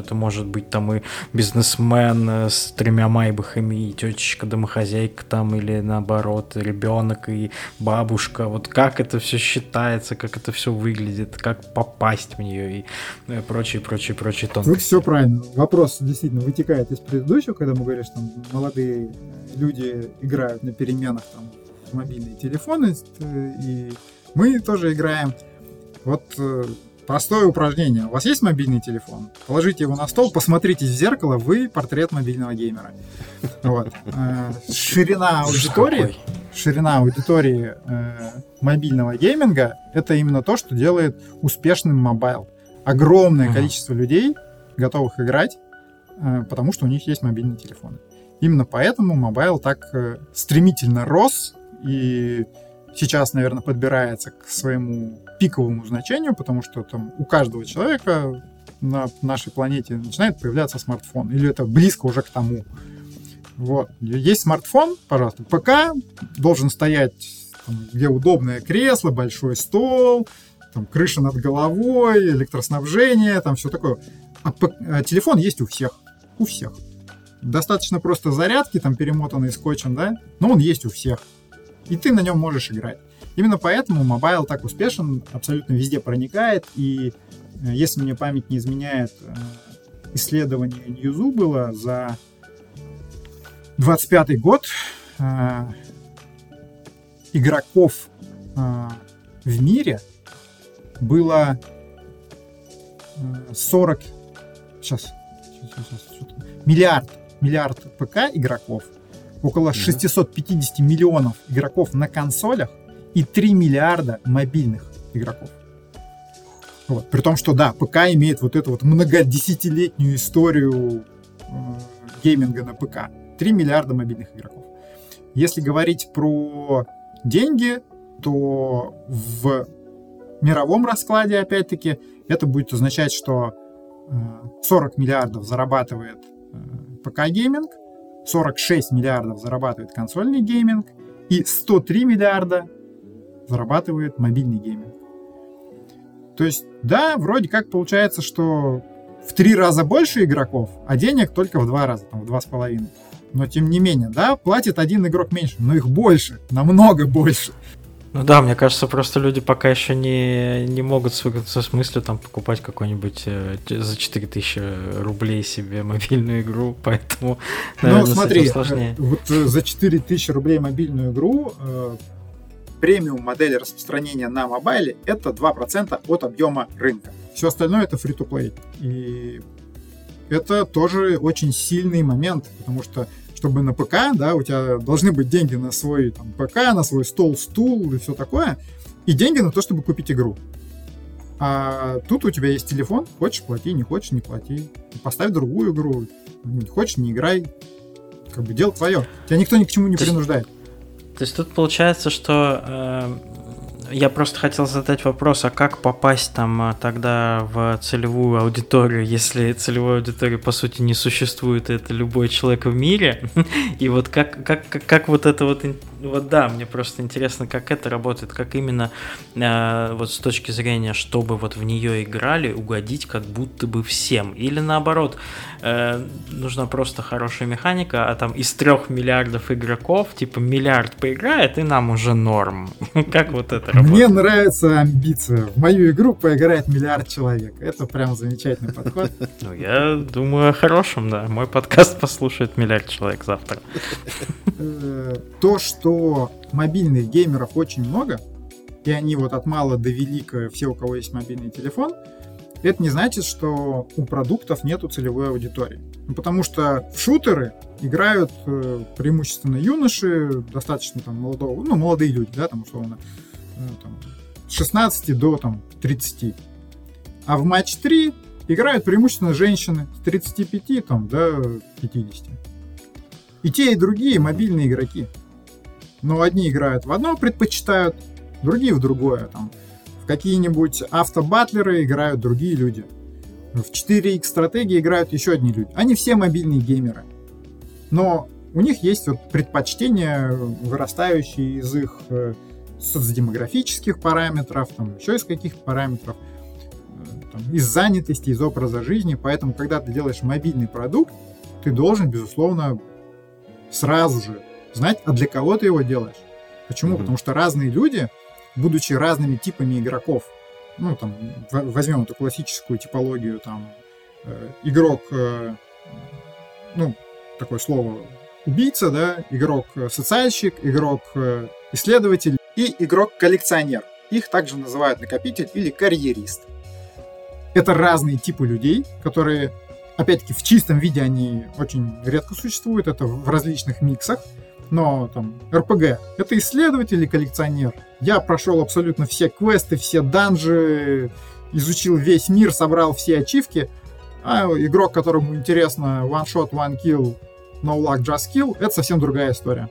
это может быть там и бизнесмен с тремя майбахами, и тетечка-домохозяйка там, или наоборот, ребенок и бабушка. Вот как это все считается, как это все выглядит, как попасть в нее и прочие, прочие, прочие тонкости. Тут все правильно. Вопрос действительно вытекает из предыдущего, когда мы говорим, что там молодые люди играют на переменах там, в мобильные телефоны, и мы тоже играем. Вот простое упражнение. У вас есть мобильный телефон? Положите его на стол, посмотритесь в зеркало, вы портрет мобильного геймера. Вот. Ширина аудитории, ширина аудитории мобильного гейминга — это именно то, что делает успешным мобайл. Огромное uh-huh. количество людей готовых играть, потому что у них есть мобильные телефоны. Именно поэтому мобайл так стремительно рос и сейчас, наверное, подбирается к своему пиковому значению, потому что там у каждого человека на нашей планете начинает появляться смартфон, или это близко уже к тому. Вот. Есть смартфон, пожалуйста, ПК должен стоять, там, где удобное кресло, большой стол, там, крыша над головой, электроснабжение, там все такое. А, п- а телефон есть у всех. У всех. Достаточно просто зарядки, там, перемотанные скотчем, да, но он есть у всех. И ты на нем можешь играть. Именно поэтому мобайл так успешен, абсолютно везде проникает. И если мне память не изменяет, исследование Ньюзу было за двадцать пятый год. Игроков в мире было сорок сейчас, сейчас, сейчас, миллиард, миллиард ПК игроков, около mm-hmm. шестьсот пятьдесят миллионов игроков на консолях и три миллиарда мобильных игроков. Вот. При том, что да, ПК имеет вот эту вот многодесятилетнюю историю э, гейминга на ПК. три миллиарда мобильных игроков. Если говорить про деньги, то в мировом раскладе, опять-таки, это будет означать, что сорок миллиардов зарабатывает ПК-гейминг, сорок шесть миллиардов зарабатывает консольный гейминг и сто три миллиарда зарабатывает мобильный гейминг. То есть, да, вроде как получается, что в три раза больше игроков, а денег только в два раза, там, в два с половиной. Но, тем не менее, да, платит один игрок меньше, но их больше, намного больше. Ну да, мне кажется, просто люди пока еще не, не могут свыкнуться с мыслью там покупать какой-нибудь э, за четыре тысячи рублей себе мобильную игру, поэтому, наверное, ну, смотри, с этим сложнее. Вот за четыре тысячи рублей мобильную игру э, премиум модель распространения на мобайле — это два процента от объема рынка. Все остальное — это free-to-play. И это тоже очень сильный момент, потому что чтобы на ПК, да, у тебя должны быть деньги на свой там, ПК, на свой стол, стул и все такое, и деньги на то, чтобы купить игру. А тут у тебя есть телефон, хочешь — плати, не хочешь — не плати. Поставь другую игру, не хочешь — не играй. Как бы дело твое. Тебя никто ни к чему не то принуждает. Есть, то есть тут получается, что э, я просто хотел задать вопрос, а как попасть там тогда в целевую аудиторию, если целевой аудитории по сути не существует, это любой человек в мире, и вот как, как, как, как вот это вот, вот да, мне просто интересно, как это работает, как именно э, вот с точки зрения, чтобы вот в нее играли, угодить как будто бы всем, или наоборот, э, нужна просто хорошая механика, а там из трех миллиардов игроков, типа миллиард поиграет, и нам уже норм. Как вот это работает? Мне нравится амбиция. В мою игру поиграет миллиард человек. Это прям замечательный подход. Ну, я думаю о хорошем, да. Мой подкаст послушает миллиард человек завтра. То, что мобильных геймеров очень много, и они вот от мала до велика, все, у кого есть мобильный телефон, это не значит, что у продуктов нету целевой аудитории. Ну, потому что в шутеры играют преимущественно юноши, достаточно там молодого, ну, молодые люди, да, там условно, там, с шестнадцати до там, тридцати. А в матч три играют преимущественно женщины с тридцати пяти там, до пятидесяти. И те, и другие мобильные игроки. Но одни играют в одно, предпочитают, другие в другое. Там, в какие-нибудь автобатлеры играют другие люди. В четыре икс стратегии играют еще одни люди. Они все мобильные геймеры. Но у них есть вот предпочтения, вырастающие из их социодемографических параметров, там, еще из каких параметров. там, из занятости, из образа жизни. Поэтому, когда ты делаешь мобильный продукт, ты должен, безусловно, сразу же знать, а для кого ты его делаешь. Почему? Mm-hmm. Потому что разные люди, будучи разными типами игроков, ну, там, возьмем эту классическую типологию, там, э, игрок, э, ну, такое слово, убийца, да, игрок-социальщик, игрок-исследователь и игрок-коллекционер. Их также называют накопитель или карьерист. Это разные типы людей, которые, опять-таки, в чистом виде они очень редко существуют, это в различных миксах. Но там эр пи джи — это исследователь или коллекционер. Я прошел абсолютно все квесты, все данжи, изучил весь мир, собрал все ачивки. А игрок, которому интересно one shot, one kill, no luck, just kill, это совсем другая история.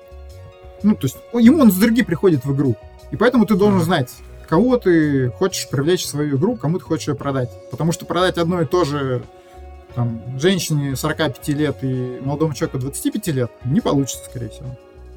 Ну, то есть ему ностальгия приходит в игру. И поэтому ты должен знать, кого ты хочешь привлечь в свою игру, кому ты хочешь ее продать. Потому что продать одно и то же там, женщине сорок пять лет и молодому человеку двадцать пять лет не получится, скорее всего.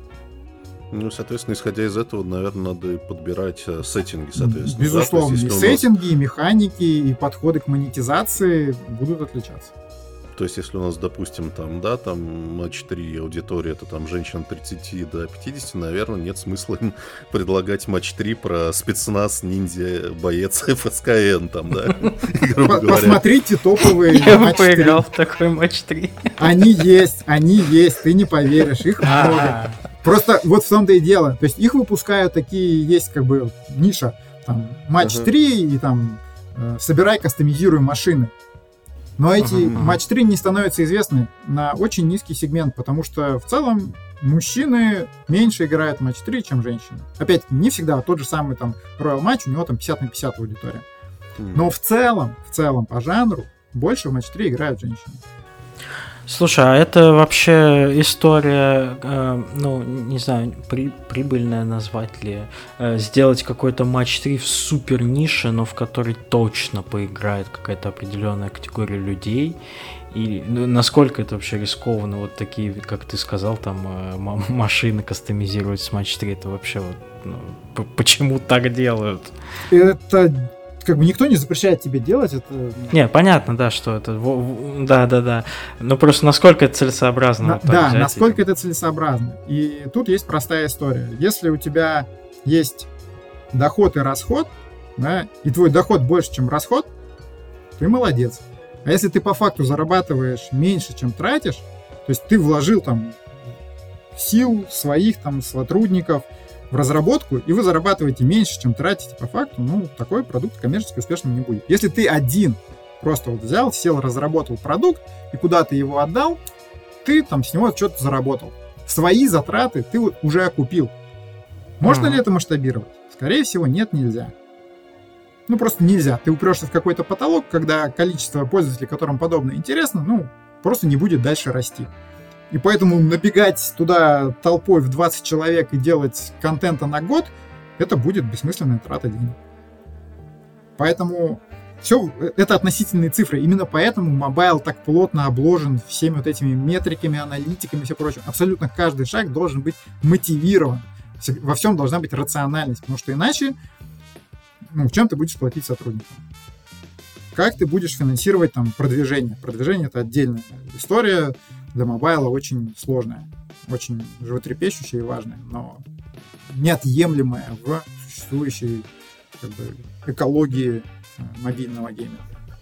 Ну, соответственно, исходя из этого, наверное, надо и подбирать э, сеттинги, соответственно. Безусловно, да? и нас... сеттинги, и механики, и подходы к монетизации будут отличаться. То есть, если у нас, допустим, там, да, там матч три аудитория, это там женщин от тридцати до пятидесяти, наверное, нет смысла им предлагать матч три про спецназ, ниндзя, боец эф эс ка эн, там, да, грубо говоря. Посмотрите топовые Я бы поиграл в такой матч три. Они есть, они есть, ты не поверишь, их много. Просто вот в том-то и дело. То есть их выпускают такие, есть как бы ниша, там, матч три и там собирай, кастомизируй машины. Но эти uh-huh, uh-huh. матч три не становятся известны на очень низкий сегмент, потому что в целом мужчины меньше играют в матч три, чем женщины. Опять-таки, не всегда. Тот же самый там Royal Match, у него там пятьдесят на пятьдесят аудитория. Uh-huh. Но в целом, в целом по жанру больше в матч три играют женщины. Слушай, а это вообще история, э, ну, не знаю, при, прибыльная назвать ли, э, сделать какой-то матч три в супер нише, но в который точно поиграет какая-то определенная категория людей, и ну, насколько это вообще рискованно, вот такие, как ты сказал, там, э, м- машины кастомизировать с матч три, это вообще вот, ну, п- почему так делают? Это... Как бы никто не запрещает тебе делать это. Не, понятно, да, что это. Да, да, да. Но просто насколько это целесообразно. На, вот да, взять насколько и... это целесообразно. И тут есть простая история. Если у тебя есть доход и расход, да, и твой доход больше, чем расход, ты молодец. А если ты по факту зарабатываешь меньше, чем тратишь, то есть ты вложил там сил своих там сотрудников в разработку, и вы зарабатываете меньше, чем тратите по факту, ну, такой продукт коммерчески успешным не будет. Если ты один просто вот взял, сел, разработал продукт, и куда-то его отдал, ты там с него что-то заработал. Свои затраты ты уже окупил. Можно mm-hmm. ли это масштабировать? Скорее всего, нет, нельзя. Ну, просто нельзя. Ты упрешься в какой-то потолок, когда количество пользователей, которым подобно интересно, ну, просто не будет дальше расти. И поэтому набегать туда толпой в двадцать человек и делать контента на год, это будет бессмысленная трата денег. Поэтому все это относительные цифры. Именно поэтому мобайл так плотно обложен всеми вот этими метриками, аналитиками и все прочее. Абсолютно каждый шаг должен быть мотивирован. Во всем должна быть рациональность, потому что иначе, ну, чем ты будешь платить сотрудникам? Как ты будешь финансировать там продвижение? Продвижение — это отдельная история. Для мобайла очень сложная, очень животрепещущая и важная, но неотъемлемая в существующей как бы, экологии мобильного геймера.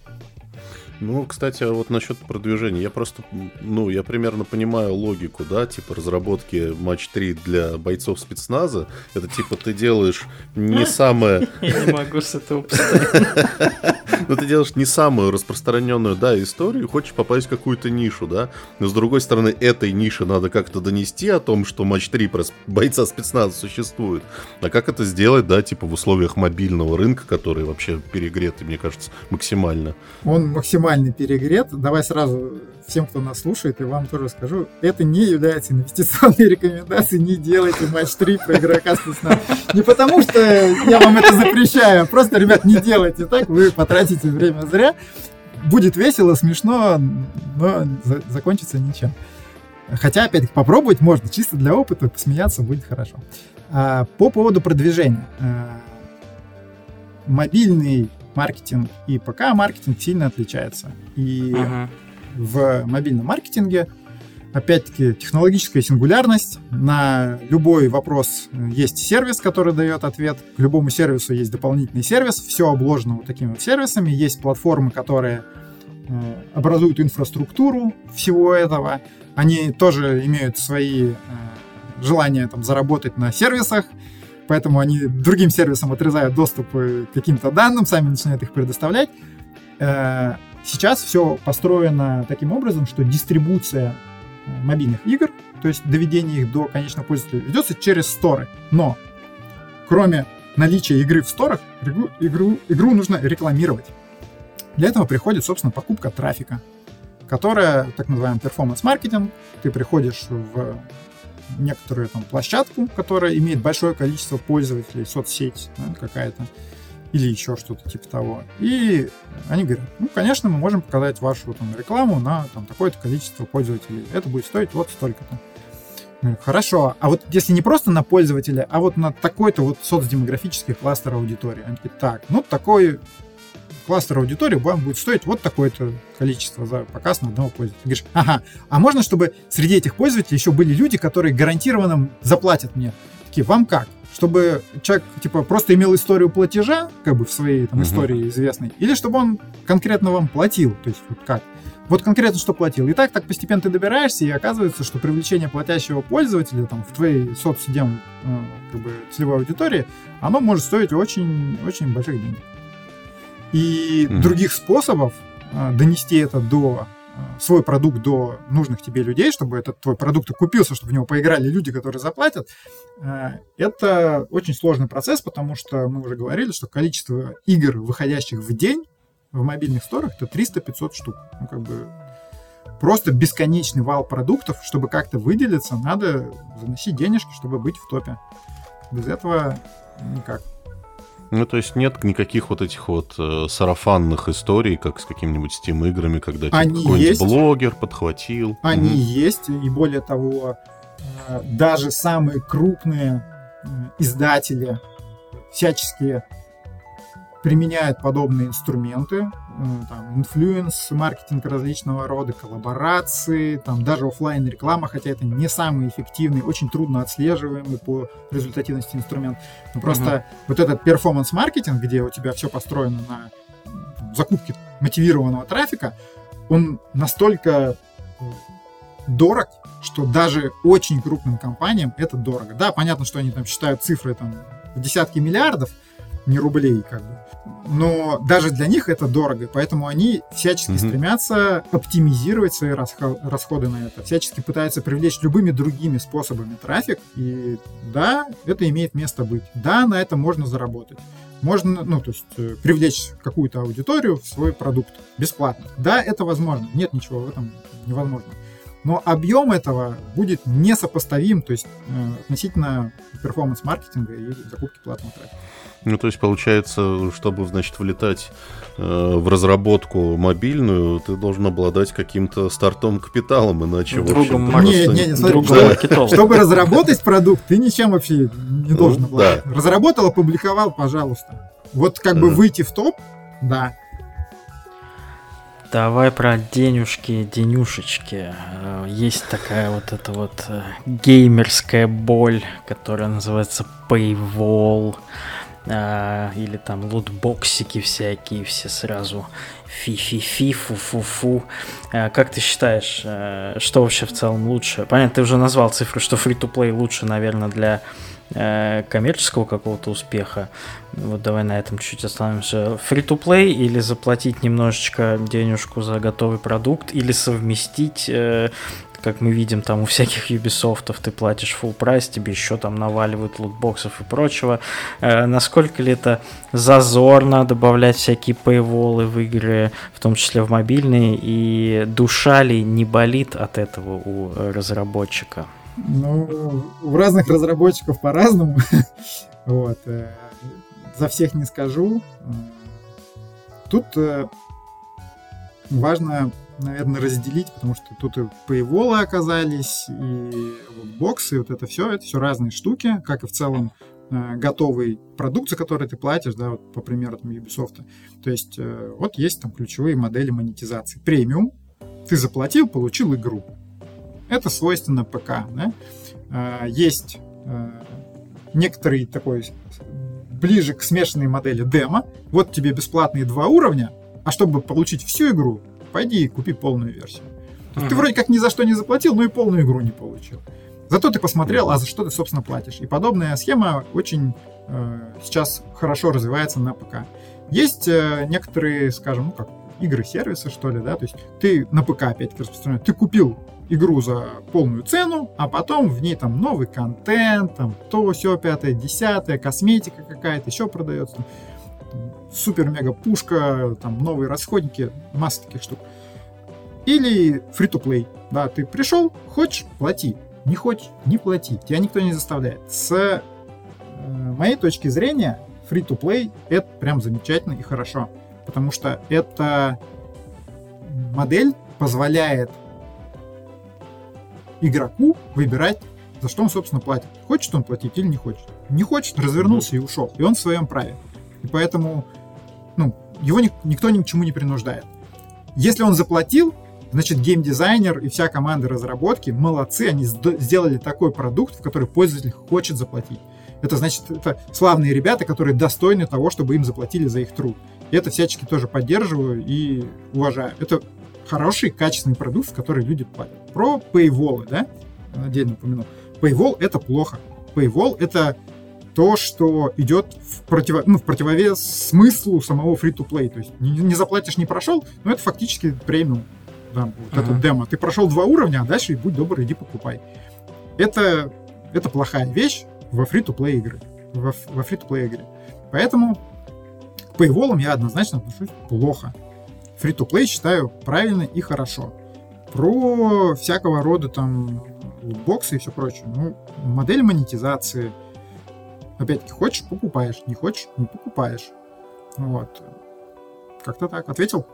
Ну, кстати, вот насчет продвижения. Я просто, ну, я примерно понимаю логику, да, типа разработки матч три для бойцов спецназа. Это типа ты делаешь не самое... Я не могу с этого постоянно. Ну, ты делаешь не самую распространенную, да, историю, хочешь попасть в какую-то нишу, да. Но, с другой стороны, этой нише надо как-то донести о том, что матч три про бойца спецназа существует. А как это сделать, да, типа в условиях мобильного рынка, который вообще перегретый, мне кажется, максимально. Он максимально перегрет. Давай сразу всем, кто нас слушает, и вам тоже скажу, это не является инвестиционной рекомендацией, не делайте матч три про игрока спецназа. Не потому, что я вам это запрещаю, просто, ребят, не делайте так, вы потратите время зря. Будет весело, смешно, но за- закончится ничем. Хотя, опять-таки, попробовать можно, чисто для опыта, посмеяться будет хорошо. А, по поводу продвижения. А, мобильный маркетинг и ПК-маркетинг сильно отличается. И uh-huh. в мобильном маркетинге, опять-таки, технологическая сингулярность. На любой вопрос есть сервис, который дает ответ. К любому сервису есть дополнительный сервис. Все обложено вот такими вот сервисами. Есть платформы, которые э, образуют инфраструктуру всего этого. Они тоже имеют свои э, желания там, заработать на сервисах. Поэтому они другим сервисам отрезают доступ к каким-то данным, сами начинают их предоставлять. Э, сейчас все построено таким образом, что дистрибуция мобильных игр, то есть доведение их до конечного пользователя, ведется через сторы. Но кроме наличия игры в сторах, игру, игру, игру нужно рекламировать. Для этого приходит, собственно, покупка трафика, которая, так называемый перформанс-маркетинг. Ты приходишь в некоторую там площадку, которая имеет большое количество пользователей, соцсеть, да, какая-то, или еще что-то типа того. И они говорят, ну, конечно, мы можем показать вашу там рекламу на там такое-то количество пользователей. Это будет стоить вот столько-то. Говорю, хорошо, а вот если не просто на пользователя, а вот на такой-то вот соцдемографический кластер аудитории. Они говорят, так, ну, такой кластер аудитории вам будет стоить вот такое-то количество за показ на одного пользователя. Ты говоришь, ага, а можно, чтобы среди этих пользователей еще были люди, которые гарантированно заплатят мне? Такие, вам как? Чтобы человек, типа, просто имел историю платежа, как бы в своей там, uh-huh. истории известной, или чтобы он конкретно вам платил, то есть вот как? Вот конкретно что платил. И так, так постепенно ты добираешься, и оказывается, что привлечение платящего пользователя там, в твоей соцсетям э, как бы, целевой аудитории, оно может стоить очень, очень больших денег. И uh-huh. других способов э, донести это до свой продукт до нужных тебе людей, чтобы этот твой продукт окупился, чтобы в него поиграли люди, которые заплатят, это очень сложный процесс, потому что мы уже говорили, что количество игр, выходящих в день в мобильных сторах, это триста-пятьсот штук. Ну, как бы просто бесконечный вал продуктов. Чтобы как-то выделиться, надо заносить денежки, чтобы быть в топе. Без этого никак. Ну, то есть нет никаких вот этих вот э, сарафанных историй, как с какими-нибудь Steam-играми, когда типа, какой-нибудь есть. блогер подхватил. Они угу. есть, и более того, э, даже самые крупные э, издатели всячески применяют подобные инструменты, там, инфлюенс, маркетинг различного рода, коллаборации, там, даже офлайн-реклама, хотя это не самый эффективный, очень трудно отслеживаемый по результативности инструмент. Но просто uh-huh. вот этот перформанс-маркетинг, где у тебя все построено на там, закупке мотивированного трафика, он настолько дорог, что даже очень крупным компаниям это дорого. Да, понятно, что они там считают цифры там, в десятки миллиардов, не рублей, как бы. Но даже для них это дорого, поэтому они всячески mm-hmm. стремятся оптимизировать свои расходы на это, всячески пытаются привлечь любыми другими способами трафик, и да, это имеет место быть. Да, на это можно заработать. Можно, ну, то есть, привлечь какую-то аудиторию в свой продукт бесплатно. Да, это возможно. Нет ничего в этом невозможного. Но объем этого будет несопоставим, то есть э, относительно перформанс-маркетинга и закупки платного трафика. Ну, то есть, получается, чтобы, значит, влетать э, в разработку мобильную, ты должен обладать каким-то стартовым капиталом, иначе, другом в общем... Не, не, не, смотри, чтобы, чтобы разработать продукт, ты ничем вообще не должен обладать. Да. Разработал, опубликовал, пожалуйста. Вот как бы выйти в топ, да. Давай про денюшки, денюшечки. Есть такая вот эта вот геймерская боль, которая называется paywall, или там лутбоксики всякие, все сразу фи-фи-фи, фу-фу-фу. Как ты считаешь, что вообще в целом лучше? Понятно, ты уже назвал цифру, что free-to-play лучше, наверное, для коммерческого какого-то успеха. Вот давай на этом чуть остановимся. Free-to-play или заплатить немножечко денежку за готовый продукт, или совместить, э, как мы видим там у всяких Ubisoft'ов, ты платишь full прайс, тебе еще там наваливают лутбоксов и прочего. Э, насколько ли это зазорно добавлять всякие paywall'ы в игры, в том числе в мобильные, и душа ли не болит от этого у разработчика? Ну, у разных разработчиков по-разному. Вот. За всех не скажу. Тут важно, наверное, разделить, потому что тут и paywall'ы оказались, и лутбоксы, и вот это все, это все разные штуки, как и в целом э, готовый продукт, за который ты платишь, да, вот по примеру там Ubisoft. То есть э, вот есть там ключевые модели монетизации. Премиум, ты заплатил, получил игру. Это свойственно ПК, да? Э, есть э, некоторый такой ближе к смешанной модели демо. Вот тебе бесплатные два уровня, а чтобы получить всю игру, пойди и купи полную версию. Uh-huh. Ты вроде как ни за что не заплатил, но и полную игру не получил. Зато ты посмотрел, uh-huh. а за что ты, собственно, платишь. И подобная схема очень э, сейчас хорошо развивается на ПК. Есть э, некоторые, скажем, ну как игры-сервисы, что ли, да, то есть ты на ПК опять-таки распространяешь, ты купил игру за полную цену, а потом в ней там новый контент, там то, сё, пятое, десятое, косметика какая-то, еще продается, там, супер-мега-пушка, там новые расходники, масса таких штук. Или free-to-play, да, ты пришел, хочешь, плати, не хочешь, не плати, тебя никто не заставляет. С э, моей точки зрения, free-to-play это прям замечательно и хорошо, потому что эта модель позволяет игроку выбирать, за что он, собственно, платит. Хочет он платить или не хочет. Не хочет, развернулся mm-hmm. и ушел. И он в своем праве. И поэтому ну, его ни, никто ни к чему не принуждает. Если он заплатил, значит, геймдизайнер и вся команда разработки молодцы, они сд- сделали такой продукт, в который пользователь хочет заплатить. Это значит, это славные ребята, которые достойны того, чтобы им заплатили за их труд. И это всячески тоже поддерживаю и уважаю. Это хороший, качественный продукт, в который люди платят. Про paywall, да, отдельно упомянул. Paywall — это плохо. Paywall — это то, что идет в, против... ну, в противовес смыслу самого free-to-play. То есть не, не заплатишь, не прошел, но это фактически премиум. Да, вот uh-huh. это демо. Ты прошел два уровня, а дальше будь добр, иди покупай. Это, это плохая вещь во free-to-play игры. Во, во free-to-play игре. Поэтому к paywall'ам я однозначно отношусь плохо. Free-to-play считаю правильно и хорошо. Про всякого рода там лутбоксы и все прочее. Ну, модель монетизации. Опять-таки, хочешь — покупаешь, не хочешь — не покупаешь. Вот. Как-то так. Ответил?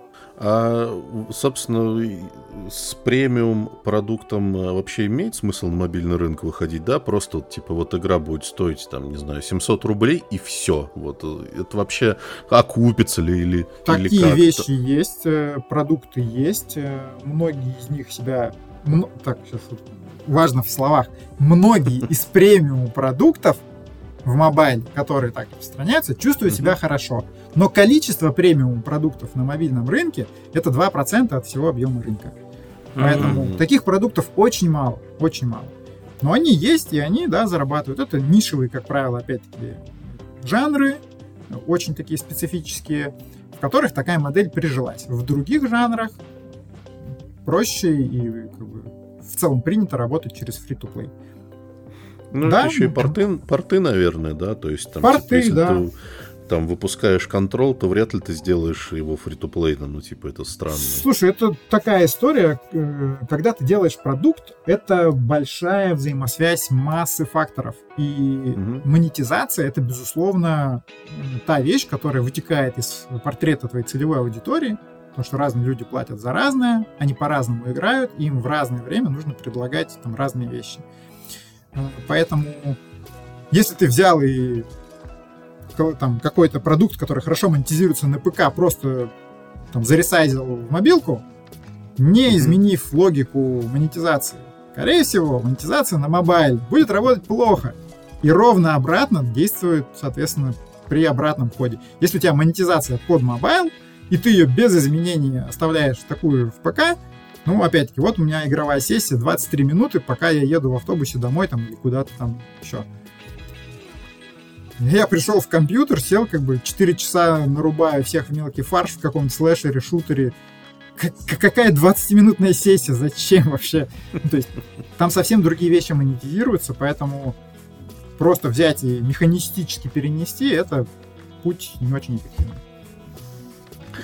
А, собственно, с премиум продуктом вообще имеет смысл на мобильный рынок выходить, да? Просто, типа, вот игра будет стоить, там, не знаю, семьсот рублей, и все. Вот это вообще окупится ли или Такие или как-то? Вещи есть, продукты есть. Многие из них себя... Так, сейчас важно в словах. Многие из премиум продуктов в мобайле, которые так распространяются, чувствуют mm-hmm. себя хорошо. Но количество премиум продуктов на мобильном рынке — это два процента от всего объема рынка. Поэтому mm-hmm. таких продуктов очень мало, очень мало. Но они есть, и они, да, зарабатывают. Это нишевые, как правило, опять-таки, жанры, очень такие специфические, в которых такая модель прижилась. В других жанрах проще и как бы, в целом принято работать через free-to-play. Ну, да? это еще и порты, порты, наверное, да? То есть, там, порты, типа, если да. ты там выпускаешь контрол, то вряд ли ты сделаешь его фри-то-плейным. Ну, типа, это странно. Слушай, это такая история, когда ты делаешь продукт, это большая взаимосвязь массы факторов. И угу. монетизация — это, безусловно, та вещь, которая вытекает из портрета твоей целевой аудитории, потому что разные люди платят за разное, они по-разному играют, и им в разное время нужно предлагать там разные вещи. Поэтому, если ты взял и там, какой-то продукт, который хорошо монетизируется на ПК, просто там, заресайзил в мобилку, не изменив логику монетизации, скорее всего, монетизация на мобайле будет работать плохо. И ровно обратно действует, соответственно, при обратном ходе. Если у тебя монетизация под мобайл, и ты ее без изменений оставляешь такую в ПК, ну, опять-таки, вот у меня игровая сессия двадцать три минуты, пока я еду в автобусе домой там, или куда-то там еще. Я пришел в компьютер, сел, как бы четыре часа нарубаю всех в мелкий фарш в каком-то слэшере, шутере. К- какая двадцатиминутная сессия? Зачем вообще? То есть там совсем другие вещи монетизируются, поэтому просто взять и механистически перенести — это путь не очень эффективный.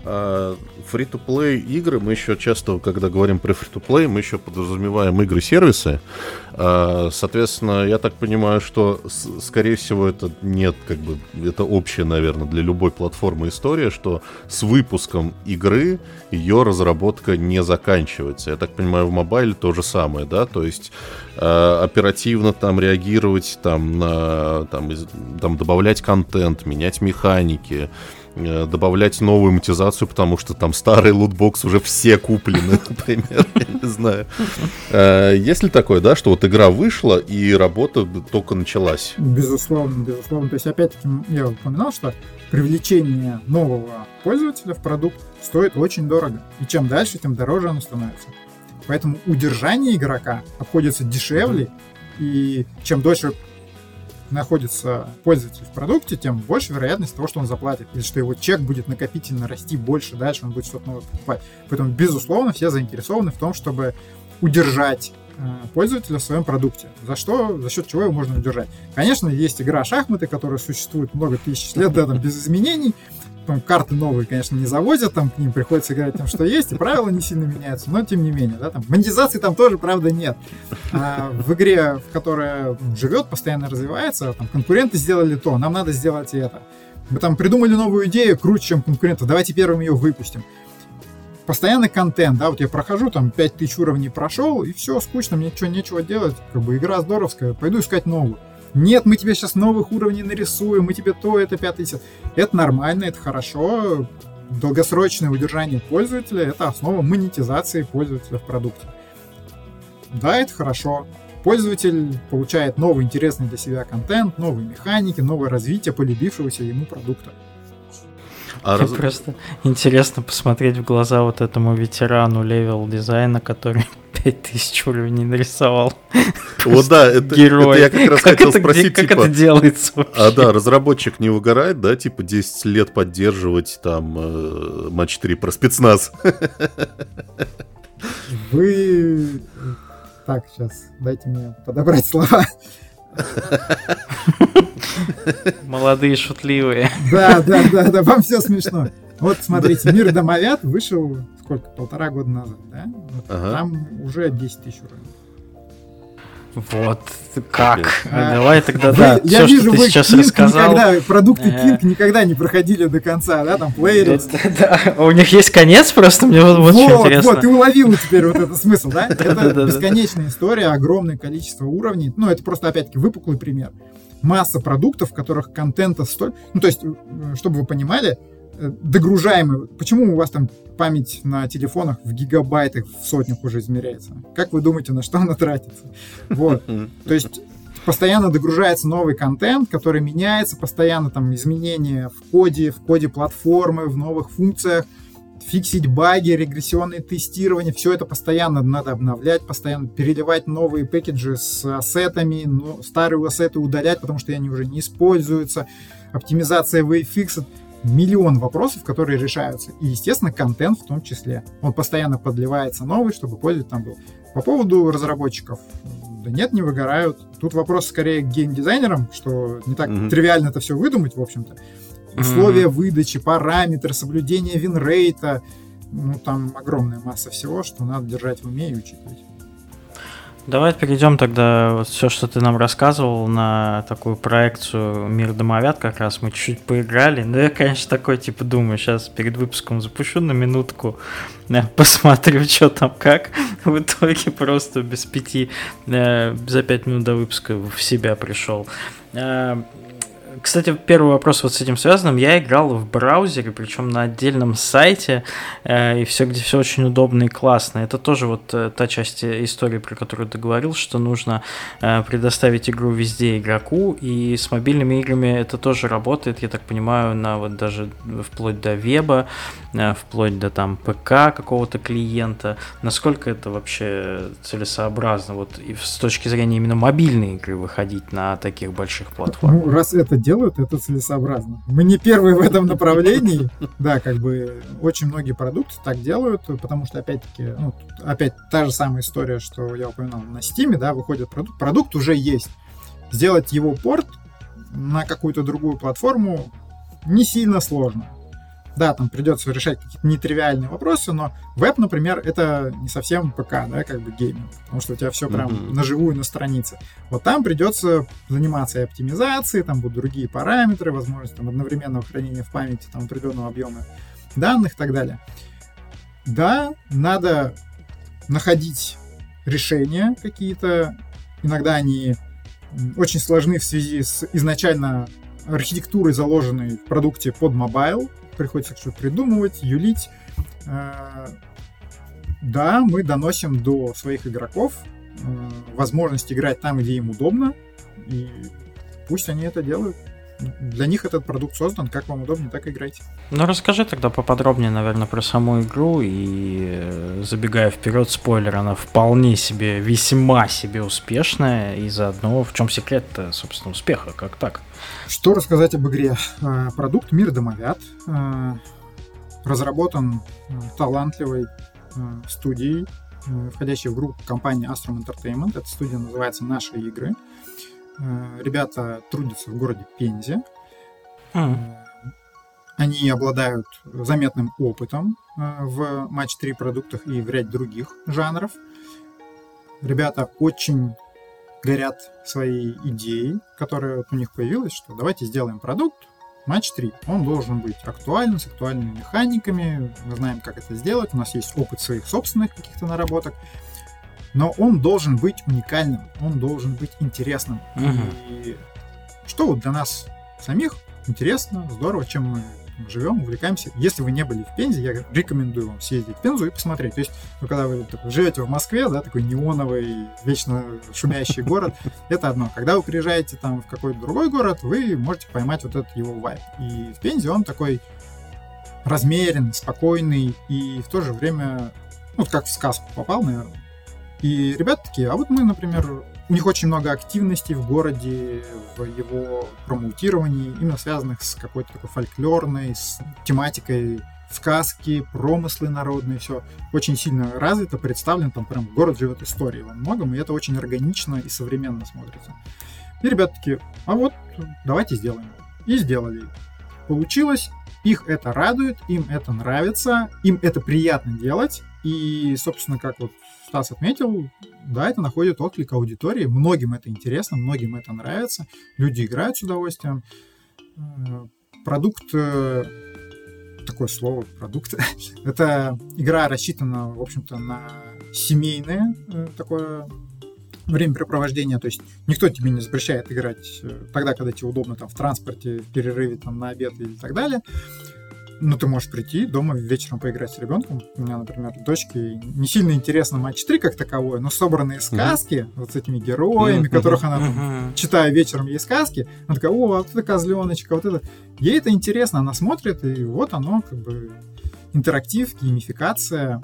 Free-to-play игры, мы еще часто, когда говорим про free-to-play, мы еще подразумеваем игры-сервисы. Соответственно, я так понимаю, что, скорее всего, это нет, как бы, это общая, наверное, для любой платформы история, что с выпуском игры ее разработка не заканчивается. Я так понимаю, в мобайле то же самое, да, то есть оперативно там реагировать, там, на, там, из, там добавлять контент, менять механики, добавлять новую монетизацию, потому что там старый лутбокс уже все куплены, например, я не знаю. Есть ли такое, да, что вот игра вышла и работа только началась? Безусловно, безусловно. То есть, опять-таки, я упоминал, что привлечение нового пользователя в продукт стоит очень дорого. И чем дальше, тем дороже оно становится. Поэтому удержание игрока обходится дешевле, и чем дольше находится пользователь в продукте, тем больше вероятность того, что он заплатит, или что его чек будет накопительно расти больше, дальше он будет что-то новое покупать. Поэтому, безусловно, все заинтересованы в том, чтобы удержать э, пользователя в своем продукте. За что, за счет чего его можно удержать? Конечно, есть игра шахматы, которая существует много тысяч лет, да, там, без изменений. Потом карты новые, конечно, не завозят, там к ним приходится играть тем, что есть, и правила не сильно меняются, но тем не менее, да, там монетизации там тоже, правда, нет. А в игре, в которой живет, постоянно развивается, там конкуренты сделали то, нам надо сделать и это. Мы там придумали новую идею, круче, чем конкурентов, давайте первым ее выпустим. Постоянный контент, да, вот я прохожу, там пять тысяч уровней прошел, и все, скучно, мне что, нечего делать, как бы игра здоровская, пойду искать новую. Нет, мы тебе сейчас новых уровней нарисуем, мы тебе то, это, пятое, десятое. Это нормально, это хорошо. Долгосрочное удержание пользователя – это основа монетизации пользователя в продукте. Да, это хорошо. Пользователь получает новый интересный для себя контент, новые механики, новое развитие полюбившегося ему продукта. А раз... Просто интересно посмотреть в глаза вот этому ветерану левел-дизайна, который пять тысяч уровней нарисовал. Вот да, это, это я как раз как хотел это, спросить, как типа, это делается вообще? А да, разработчик не выгорает, да, типа десять лет поддерживать там э, матч три про спецназ? Вы... Так, сейчас, дайте мне подобрать слова. Молодые, шутливые. Да, да, да, да, вам все смешно. Вот, смотрите, «Мир домовят» вышел сколько, полтора года назад, да? Вот, ага. Там уже десять тысяч уровней. Вот как? А, Давай тогда, вы, да, я все, вижу, что ты сейчас King рассказал. Никогда, продукты King никогда не проходили до конца, да, там плееры. Да, да, у них есть конец, просто мне вот, вот, вот что интересно. Вот, ты уловил теперь вот этот смысл, да? Это бесконечная история, огромное количество уровней. Ну, это просто, опять-таки, выпуклый пример. Масса продуктов, в которых контента столько... Ну, то есть, чтобы вы понимали, догружаемый... Почему у вас там память на телефонах в гигабайтах, в сотнях уже измеряется? Как вы думаете, на что она тратится? Вот. То есть, постоянно догружается новый контент, который меняется, постоянно там изменения в коде, в коде платформы, в новых функциях, фиксить баги, регрессионные тестирования, все это постоянно надо обновлять, постоянно переливать новые пэкэджи с ассетами, но старые ассеты удалять, потому что они уже не используются, оптимизация вейфикса, миллион вопросов, которые решаются. И, естественно, контент в том числе. Он постоянно подливается новый, чтобы пользователь там был. По поводу разработчиков, да нет, не выгорают. Тут вопрос скорее к геймдизайнерам, что не так mm-hmm. тривиально это все выдумать, в общем-то. Условия mm-hmm. выдачи, параметры, соблюдение винрейта. Ну, там огромная масса всего, что надо держать в уме и учитывать. Давай перейдем тогда, вот все, что ты нам рассказывал, на такую проекцию «Мир домовят», как раз мы чуть-чуть поиграли. Ну, я, конечно, такой, типа, думаю, сейчас перед выпуском запущу на минутку, посмотрю, что там как. В итоге просто без пяти, за пять минут до выпуска в себя пришел. Кстати, первый вопрос вот с этим связанным. Я играл в браузере, причем на отдельном сайте, э, и все, где все очень удобно и классно. Это тоже вот э, та часть истории, про которую ты говорил, что нужно э, предоставить игру везде игроку, и с мобильными играми это тоже работает, я так понимаю, на вот даже вплоть до веба, э, вплоть до там ПК какого-то клиента. Насколько это вообще целесообразно, вот и с точки зрения именно мобильной игры выходить на таких больших платформах? Ну, раз это делают, это целесообразно. Мы не первые в этом направлении. Да, как бы очень многие продукты так делают, потому что, опять-таки, ну, опять та же самая история, что я упоминал на Steam, да, выходит продукт. Продукт уже есть. Сделать его порт на какую-то другую платформу не сильно сложно. Да, там придется решать какие-то нетривиальные вопросы, но веб, например, это не совсем ПК, да, как бы гейминг, потому что у тебя все прям mm-hmm. наживую на странице. Вот там придется заниматься и оптимизацией, там будут другие параметры, возможность там, одновременного хранения в памяти там, определенного объема данных и так далее. Да, надо находить решения какие-то. Иногда они очень сложны в связи с изначально архитектурой, заложенной в продукте под мобайл. Приходится что-то придумывать, юлить. Да, мы доносим до своих игроков возможность играть там, где им удобно, и пусть они это делают. Для них этот продукт создан, как вам удобнее, так и играйте. Ну, расскажи тогда поподробнее, наверное, про саму игру, и забегая вперед, спойлер, она вполне себе, весьма себе успешная, и заодно в чем секрет-то, собственно, успеха, как так? Что рассказать об игре? Продукт «Мир домовят» разработан талантливой студией, входящей в группу компании Astrum Entertainment. Эта студия называется «Наши игры». Ребята трудятся в городе Пензе. Mm. Они обладают заметным опытом в матч три продуктах и в ряде других жанров. Ребята очень горят своей идеей, которая вот у них появилась, что давайте сделаем продукт матч три. Он должен быть актуален, с актуальными механиками. Мы знаем, как это сделать. У нас есть опыт своих собственных каких-то наработок. Но он должен быть уникальным, он должен быть интересным. Uh-huh. И что вот для нас самих интересно, здорово, чем мы живем, увлекаемся. Если вы не были в Пензе, я рекомендую вам съездить в Пензу и посмотреть. То есть, ну, когда вы так, живете в Москве, да, такой неоновый, вечно шумящий город, это одно. Когда вы приезжаете там в какой-то другой город, вы можете поймать вот этот его вайб. И в Пензе он такой размеренный, спокойный и в то же время, ну, как в сказку попал, наверное. И ребята такие, а вот мы, например, у них очень много активностей в городе, в его промоутировании, именно связанных с какой-то такой фольклорной, с тематикой сказки, промыслы народные, все очень сильно развито, представлено, там прям город живет историей во многом, и это очень органично и современно смотрится. И ребята такие, а вот давайте сделаем. И сделали. Получилось, их это радует, им это нравится, им это приятно делать, и, собственно, как вот Стас отметил, да, это находит отклик аудитории, многим это интересно, многим это нравится, люди играют с удовольствием. Продукт, такое слово, продукт, это игра рассчитана, в общем-то, на семейное такое времяпрепровождение, то есть никто тебе не запрещает играть тогда, когда тебе удобно, там, в транспорте, в перерыве, там, на обед и так далее. Ну, ты можешь прийти дома вечером поиграть с ребенком. У меня, например, дочке не сильно интересно матч три как таковое, но собранные сказки mm-hmm. вот с этими героями, mm-hmm. которых она, там, mm-hmm. читая вечером ей сказки, она такая, о, вот это козленочка, вот это. Ей это интересно, она смотрит, и вот оно, как бы, интерактив, геймификация.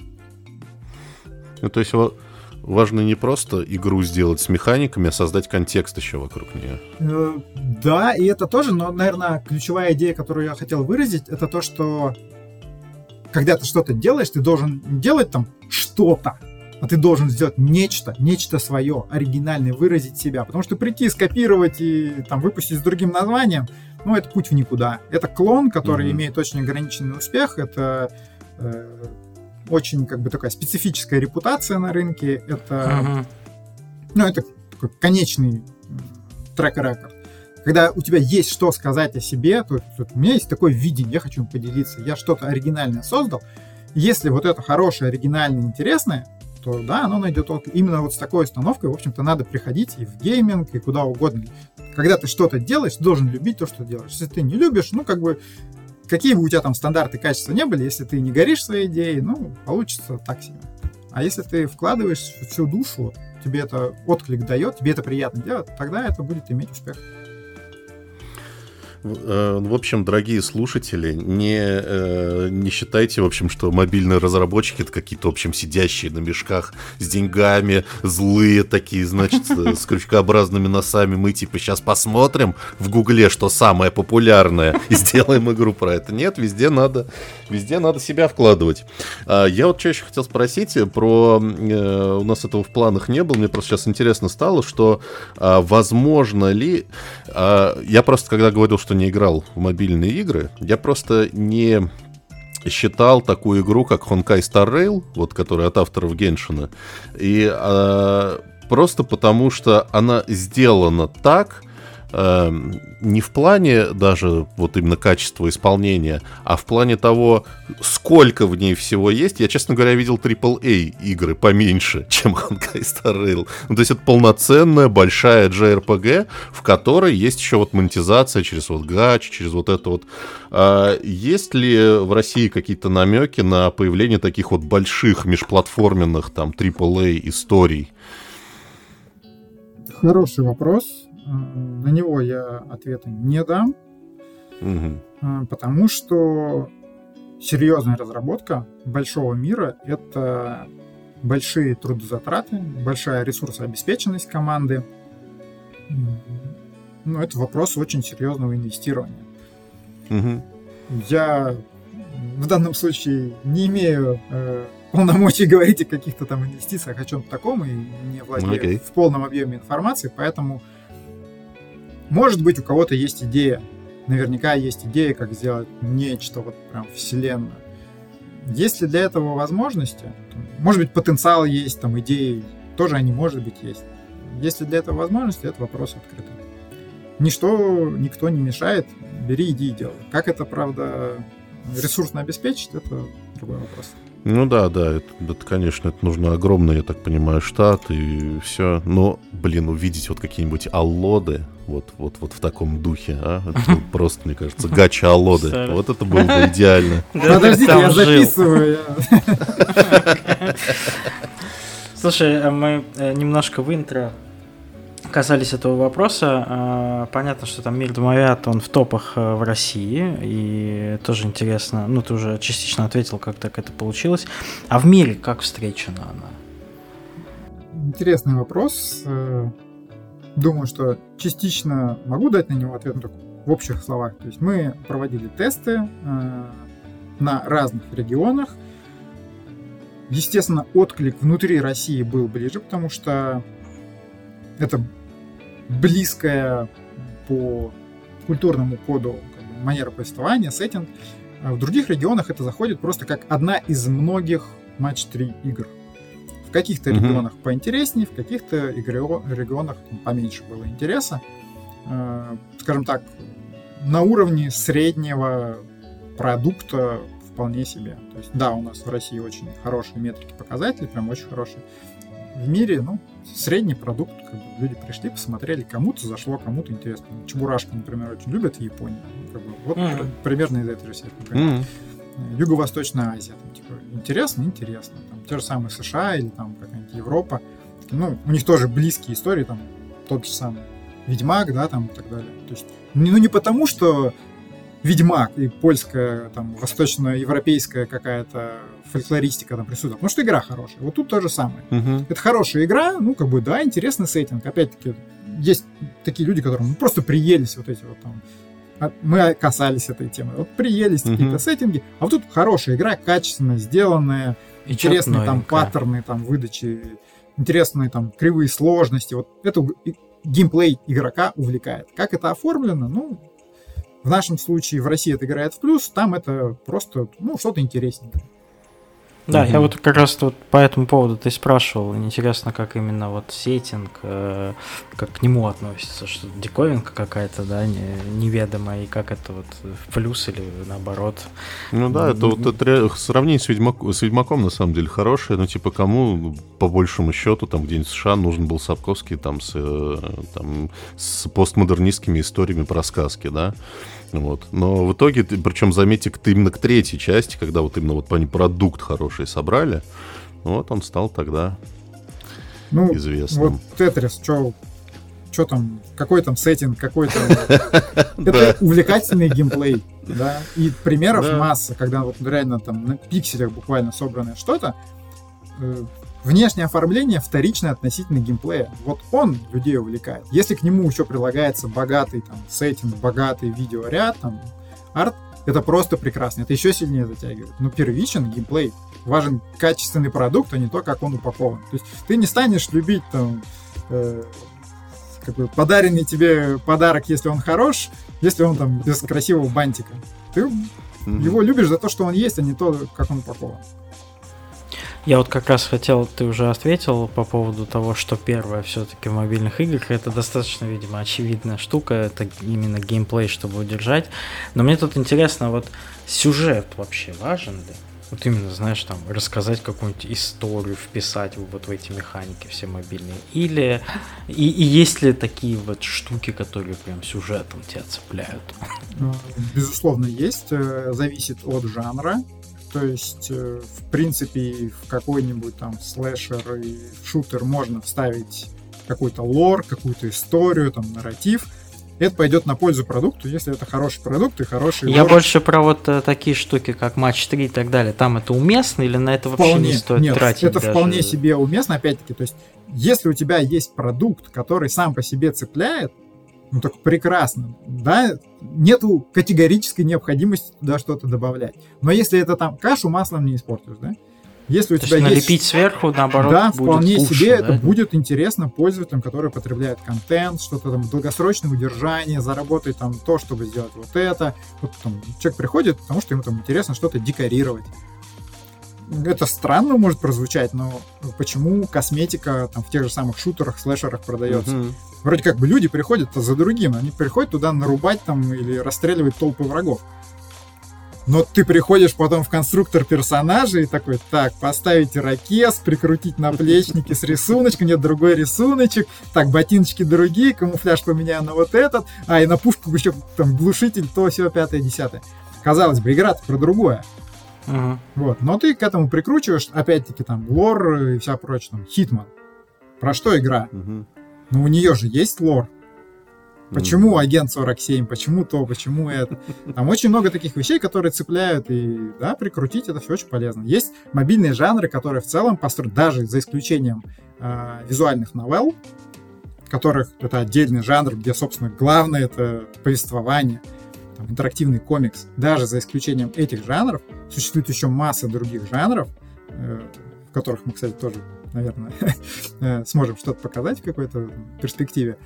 Ну, то есть вот важно не просто игру сделать с механиками, а создать контекст еще вокруг нее. Да, и это тоже, но, наверное, ключевая идея, которую я хотел выразить, это то, что когда ты что-то делаешь, ты должен делать там что-то, а ты должен сделать нечто, нечто свое, оригинальное, выразить себя. Потому что прийти, скопировать и там выпустить с другим названием, ну, это путь в никуда. Это клон, который mm-hmm. имеет очень ограниченный успех, это... Э- очень, как бы, такая специфическая репутация на рынке. Это, uh-huh. ну, это такой конечный трек-рекорд. Когда у тебя есть что сказать о себе, то, то у меня есть такое видение, я хочу им поделиться. Я что-то оригинальное создал. Если вот это хорошее, оригинальное, интересное, то да, оно найдет отклик. Именно вот с такой установкой, в общем-то, надо приходить и в гейминг, и куда угодно. Когда ты что-то делаешь, ты должен любить то, что делаешь. Если ты не любишь, ну, как бы, какие бы у тебя там стандарты качества не были, если ты не горишь своей идеей, ну, получится так себе. А если ты вкладываешь всю душу, тебе это отклик дает, тебе это приятно делать, тогда это будет иметь успех. В общем, дорогие слушатели, не, не считайте, в общем, что мобильные разработчики — это какие-то, в общем, сидящие на мешках с деньгами, злые такие, значит, с крючкообразными носами. Мы, типа, сейчас посмотрим в Гугле, что самое популярное, и сделаем игру про это. Нет, везде надо, везде надо себя вкладывать. Я вот что еще хотел спросить про... У нас этого в планах не было, мне просто сейчас интересно стало, что возможно ли... Я просто, когда говорил, что не играл в мобильные игры, я просто не, считал такую игру, как Honkai Star Rail, вот, которая от авторов Геншина, и э, просто потому, что она сделана так, э, не в плане даже вот именно качества исполнения, а в плане того, сколько в ней всего есть. Я, честно говоря, видел трипл эй игры поменьше, чем Honkai Star Rail. Ну, то есть это полноценная большая джей ар пи джи, в которой есть еще вот монетизация через вот гач, через вот это вот. А есть ли в России какие-то намеки на появление таких вот больших межплатформенных там трипл эй историй? Хороший вопрос. На него я ответа не дам, угу. потому что серьезная разработка большого мира — это большие трудозатраты, большая ресурсообеспеченность команды. Ну, это вопрос очень серьезного инвестирования. Угу. Я в данном случае не имею э, полномочий говорить о каких-то там инвестициях, о чем-то таком, и не владею okay. в полном объеме информации, поэтому может быть, у кого-то есть идея. Наверняка есть идея, как сделать нечто вот прям вселенную. Есть ли для этого возможности? Может быть, потенциал есть, там идеи тоже они, может быть, есть. Есть ли для этого возможности, это вопрос открытый. Ничто, никто не мешает. Бери, иди и делай. Как это, правда, ресурсно обеспечить, это другой вопрос. Ну да, да, это, это, конечно, это нужно огромный, я так понимаю, штат и все. Но, блин, увидеть вот какие-нибудь аллоды, вот, вот, вот в таком духе, а? Это просто, мне кажется, гача-аллоды. Вот это было бы идеально. Подождите, я записываю. Слушай, мы немножко в интро касались этого вопроса. Понятно, что там Мир Домовят, он в топах в России, и тоже интересно, ну, ты уже частично ответил, как так это получилось. А в мире как встречена она? Интересный вопрос. Думаю, что частично могу дать на него ответ, но только в общих словах. То есть мы проводили тесты на разных регионах. Естественно, отклик внутри России был ближе, потому что это близкая по культурному коду как бы, манера повествования, сеттинг. А в других регионах это заходит просто как одна из многих матч три игр. В каких-то mm-hmm. регионах поинтереснее, в каких-то регионах поменьше было интереса. Скажем так, на уровне среднего продукта вполне себе. То есть, да, у нас в России очень хорошие метрики, показатели, прям очень хорошие. В мире, ну, средний продукт, как бы, люди пришли, посмотрели, кому-то зашло, кому-то интересно. Чебурашки, например, очень любят в Японии. Как бы, вот mm-hmm. примерно из этой же серии. Mm-hmm. Юго-Восточная Азия. Там, типа, интересно, интересно. Там, те же самые США или там какая-нибудь Европа. Ну, у них тоже близкие истории, там, тот же самый Ведьмак, да, там, и так далее. То есть, ну, не потому, что Ведьмак и польская, там, восточноевропейская какая-то фольклористика там присутствует, потому что игра хорошая. Вот тут то же самое. Uh-huh. Это хорошая игра, ну, как бы, да, интересный сеттинг. Опять-таки, есть такие люди, которым ну, просто приелись вот эти вот там... Мы касались этой темы. Вот приелись uh-huh. какие-то сеттинги, а вот тут хорошая игра, качественно сделанная, и интересные там паттерны там выдачи, интересные там кривые сложности. Вот это геймплей игрока увлекает. Как это оформлено? Ну, в нашем случае в России это играет в плюс, там это просто, ну, что-то интересненькое. Да, mm-hmm. я вот как раз вот по этому поводу ты спрашивал, интересно, как именно вот сеттинг, э, как к нему относится, что диковинка какая-то, да, не, неведомая, и как это вот в плюс или наоборот. Ну да, это вот это, сравнение с, Ведьмак, с Ведьмаком на самом деле хорошее, ну типа кому по большему счету там где-нибудь в США нужен был Сапковский там с, там, с постмодернистскими историями про сказки, да. Вот. Но в итоге, причем заметьте, именно к третьей части, когда вот именно вот они продукт хороший собрали, вот он стал тогда ну, известным. Вот Тетрис, что там, какой там сеттинг, какой там... Это увлекательный геймплей, да, и примеров масса, когда вот реально там на пикселях буквально собранное что-то. Внешнее оформление вторичное относительно геймплея. Вот он людей увлекает. Если к нему еще прилагается богатый там, сеттинг, богатый видеоряд, там, арт, это просто прекрасно. Это еще сильнее затягивает. Но первичен геймплей. Важен качественный продукт, а не то, как он упакован. То есть ты не станешь любить там, э, как бы подаренный тебе подарок, если он хорош, если он там без красивого бантика. Ты Mm-hmm. Его любишь за то, что он есть, а не то, как он упакован. Я вот как раз хотел, ты уже ответил по поводу того, что первое все-таки в мобильных играх, это достаточно, видимо, очевидная штука, это именно геймплей, чтобы удержать. Но мне тут интересно, вот сюжет вообще важен ли? Вот именно, знаешь, там, рассказать какую-нибудь историю, вписать вот в эти механики все мобильные. Или и, и есть ли такие вот штуки, которые прям сюжетом тебя цепляют? Безусловно, есть. Зависит от жанра. То есть, в принципе, в какой-нибудь там слэшер и шутер можно вставить какой-то лор, какую-то историю, там, нарратив. Это пойдет на пользу продукту, если это хороший продукт и хороший Я лор. больше про вот э, такие штуки, как матч три и так далее. Там это уместно или на это вообще вполне, не стоит нет, тратить? это даже? вполне себе уместно, опять-таки. То есть, если у тебя есть продукт, который сам по себе цепляет, ну так прекрасно, да, нету категорической необходимости туда что-то добавлять. Но если это там кашу маслом не испортишь, да? Если у То тебя есть есть... налепить сверху, наоборот, да, будет вполне лучше, себе да? это будет интересно пользователям, которые потребляют контент, что-то там долгосрочное удержание, заработать там то, чтобы сделать вот это. Вот там человек приходит, потому что ему там интересно что-то декорировать. Это странно может прозвучать, но почему косметика там в тех же самых шутерах, слэшерах продается? Mm-hmm. Вроде как бы люди приходят за другим, они приходят туда нарубать там или расстреливать толпы врагов. Но ты приходишь потом в конструктор персонажей и такой, так, поставить ирокез, прикрутить наплечники с рисуночком, нет, другой рисуночек, так, ботиночки другие, камуфляж поменяю на вот этот, а, и на пушку еще там глушитель, то, все, пятое, десятое. Казалось бы, игра-то про другое. Uh-huh. Вот. Но ты к этому прикручиваешь, опять-таки, там, лор и вся прочая, там, Hitman. Про что игра? Uh-huh. Ну, у нее же есть лор. Почему mm-hmm. агент сорок семь, почему то, почему это. Там очень много таких вещей, которые цепляют, и да, прикрутить это все очень полезно. Есть мобильные жанры, которые в целом построены, даже за исключением э, визуальных новелл, которых это отдельный жанр, где, собственно, главное это повествование, там, интерактивный комикс. Даже за исключением этих жанров существует еще масса других жанров, э, в которых мы, кстати, тоже, наверное, сможем что-то показать в какой-то перспективе,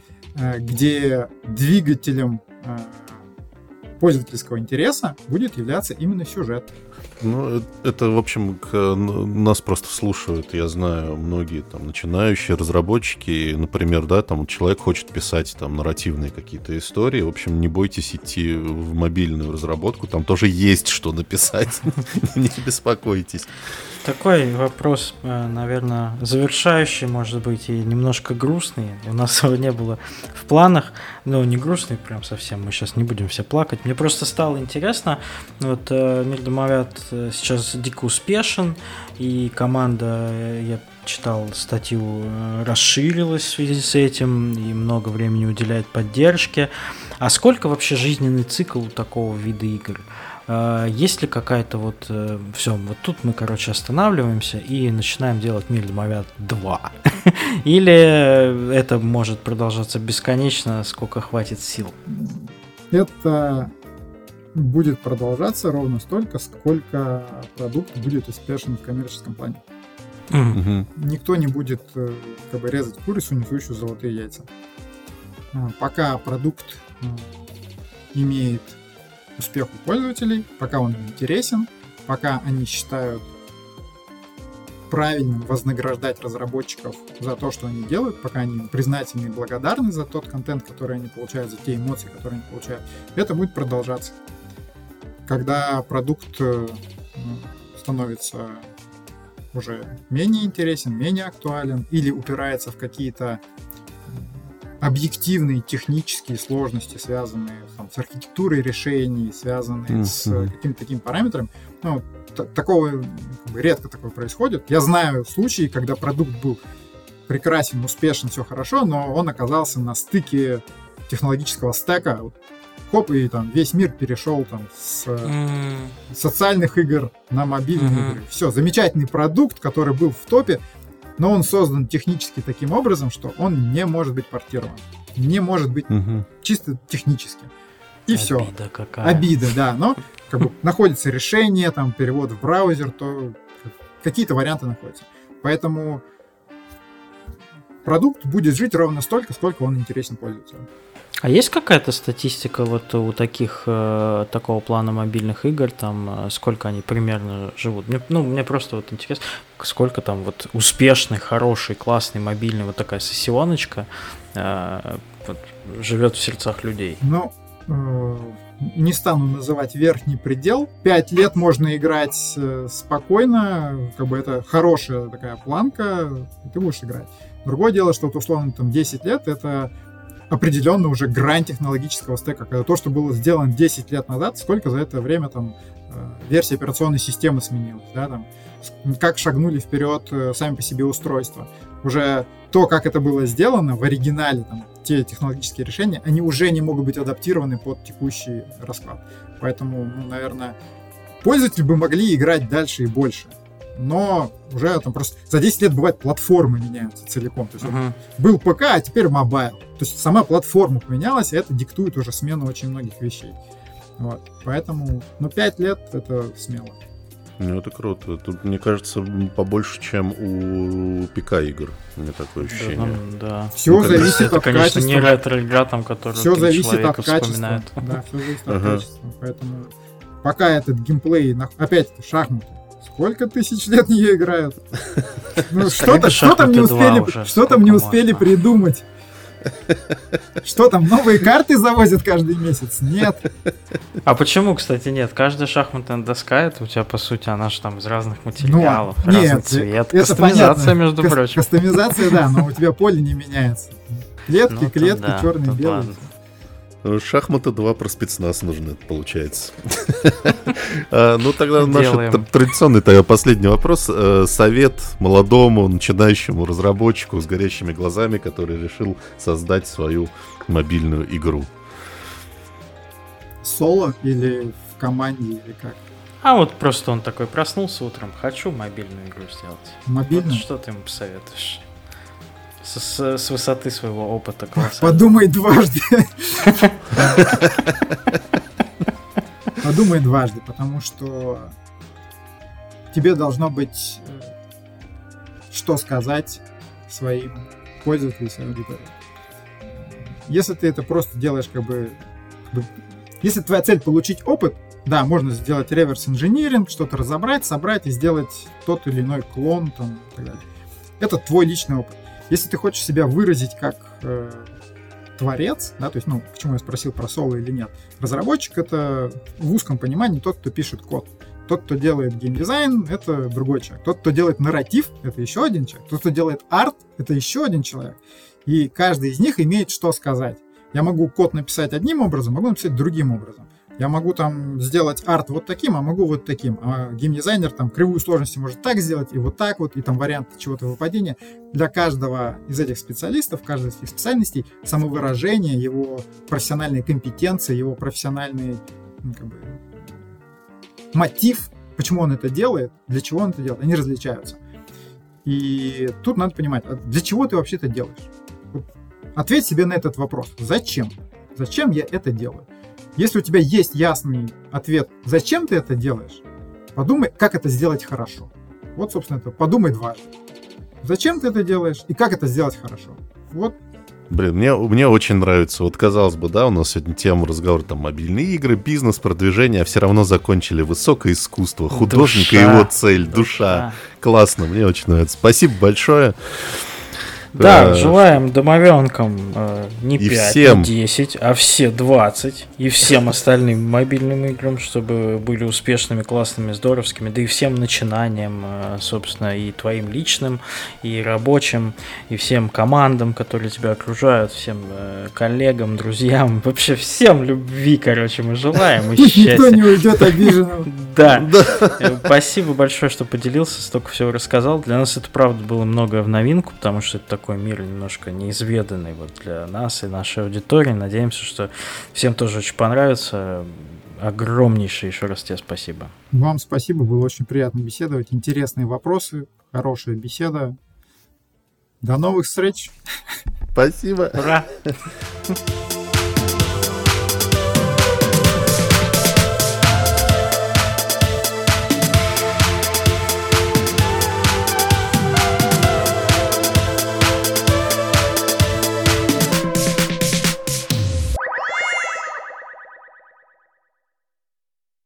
где двигателем пользовательского интереса будет являться именно сюжет. Ну, это, в общем, к, нас просто слушают, я знаю, многие там начинающие разработчики, например, да, там человек хочет писать там нарративные какие-то истории, в общем, не бойтесь идти в мобильную разработку, там тоже есть что написать, не беспокойтесь. Такой вопрос, наверное, завершающий, может быть, и немножко грустный. У нас его не было в планах, но не грустный прям совсем, мы сейчас не будем все плакать. Мне просто стало интересно, вот Мир Домовят сейчас дико успешен, и команда, я читал статью, расширилась в связи с этим, и много времени уделяет поддержке. А сколько вообще жизненный цикл у такого вида игр? Есть ли какая-то вот... Все, вот тут мы, короче, останавливаемся и начинаем делать Мир Домовят два. Или это может продолжаться бесконечно, сколько хватит сил? Это будет продолжаться ровно столько, сколько продукт будет успешен в коммерческом плане. Mm-hmm. Никто не будет как бы резать курицу, несущую золотые яйца. Пока продукт имеет успех у пользователей, пока он им интересен, пока они считают правильным вознаграждать разработчиков за то, что они делают, пока они признательны и благодарны за тот контент, который они получают, за те эмоции, которые они получают, это будет продолжаться. Когда продукт становится уже менее интересен, менее актуален или упирается в какие-то объективные технические сложности, связанные там, с архитектурой решений, связанные mm-hmm. с какими-то такими параметрами. Ну, т- такого как бы, редко такое происходит. Я знаю случаи, когда продукт был прекрасен, успешен, все хорошо, но он оказался на стыке технологического стека. Хоп, и там весь мир перешел там, с mm-hmm. социальных игр на мобильные mm-hmm. игры. Все, замечательный продукт, который был в топе, но он создан технически таким образом, что он не может быть портирован. Не может быть угу. чисто технически. И Обида все. Обида какая. Обида, да. Но как бы находится решение, там, перевод в браузер, то какие-то варианты находятся. Поэтому продукт будет жить ровно столько, сколько он интересен пользователю. А есть какая-то статистика вот у таких, э, такого плана мобильных игр, там, э, сколько они примерно живут? Мне, ну, мне просто вот интересно, сколько там вот успешный, хороший, классный, мобильный, вот такая сессионочка э, вот, живет в сердцах людей? Ну, э, не стану называть верхний предел. Пять лет можно играть э, спокойно, как бы это хорошая такая планка, и ты будешь играть. Другое дело, что вот условно там десять лет — это определенно уже грань технологического стека, когда то, что было сделано десять лет назад, сколько за это время там версия операционной системы сменилась, да, там, как шагнули вперед сами по себе устройства. Уже то, как это было сделано в оригинале, там, те технологические решения, они уже не могут быть адаптированы под текущий расклад. Поэтому, ну, наверное, пользователи бы могли играть дальше и больше. Но уже там просто за десять лет бывает платформы меняются целиком. То есть uh-huh. был ПК, а теперь мобайл. То есть сама платформа поменялась, и это диктует уже смену очень многих вещей. Вот. Поэтому, ну, пять лет — это смело. Ну, это круто. Тут, мне кажется, побольше, чем у ПК-игр. У меня такое ощущение. Да. да. Все ну, зависит это, от конечно, качества. Не ретро-игра, там, которую все зависит от качества. вспоминает. Да, все зависит от ага. качества. Поэтому пока этот геймплей, опять шахматы, сколько тысяч лет в нее играют? Ну, что-то, что там не успели, что там не успели придумать? Что там, новые карты завозят каждый месяц? Нет. А почему, кстати, нет? Каждая шахматная доска, это у тебя, по сути, она же там из разных материалов, ну, разный нет, цвет. Это кастомизация, понятно. между Кас- прочим. Кастомизация, да, но у тебя поле не меняется. Клетки, ну, клетки, да, черный, белый. Ладно. Шахматы два про спецназ нужны, получается. Ну, тогда наш традиционный последний вопрос. Совет молодому, начинающему разработчику с горящими глазами, который решил создать свою мобильную игру. Соло или в команде, или как? А вот просто он такой проснулся утром, хочу мобильную игру сделать. Мобильную? Вот что ты ему посоветуешь? С, с, с высоты своего опыта класса. Подумай дважды. Подумай дважды, потому что тебе должно быть что сказать своим пользователям, своей аудитории. Если ты это просто делаешь как бы, как бы... Если твоя цель получить опыт, да, можно сделать реверс-инжиниринг, что-то разобрать, собрать и сделать тот или иной клон там, и так далее. Это твой личный опыт. Если ты хочешь себя выразить как э, творец, да, то есть, ну, почему я спросил про соло или нет, разработчик — это в узком понимании тот, кто пишет код. Тот, кто делает геймдизайн, это другой человек. Тот, кто делает нарратив, это еще один человек. Тот, кто делает арт, это еще один человек. И каждый из них имеет что сказать. Я могу код написать одним образом, могу написать другим образом. Я могу там сделать арт вот таким, а могу вот таким. А геймдизайнер там кривую сложности может так сделать, и вот так вот, и там вариант чего-то выпадения. Для каждого из этих специалистов, каждой из этих специальностей самовыражение, его профессиональные компетенции, его профессиональный, ну, как бы, мотив, почему он это делает, для чего он это делает, они различаются. И тут надо понимать, а для чего ты вообще это делаешь? Вот ответь себе на этот вопрос. Зачем? Зачем я это делаю? Если у тебя есть ясный ответ, зачем ты это делаешь, подумай, как это сделать хорошо. Вот, собственно, это подумай дважды. Зачем ты это делаешь и как это сделать хорошо. Вот. Блин, мне, мне очень нравится. Вот, казалось бы, да, у нас сегодня тема разговора, там, мобильные игры, бизнес, продвижение, а все равно закончили высокое искусство, художник и его цель, душа. душа. Классно, мне очень нравится. Спасибо большое. Да, да, желаем домовенкам э, не и пять, всем. не десять, а все двадцать. И всем остальным мобильным играм, чтобы были успешными, классными, здоровскими. Да и всем начинаниям, э, собственно, и твоим личным, и рабочим, и всем командам, которые тебя окружают, всем э, коллегам, друзьям. Вообще всем любви, короче, мы желаем. И счастья. Никто не уйдет обиженным. Да. Спасибо большое, что поделился, столько всего рассказал. Для нас это, правда, было многое в новинку, потому что это такой мир немножко неизведанный вот для нас и нашей аудитории. Надеемся, что всем тоже очень понравится. Огромнейшее еще раз тебе спасибо. Вам спасибо, было очень приятно беседовать. Интересные вопросы, хорошая беседа. До новых встреч. Спасибо. Ура.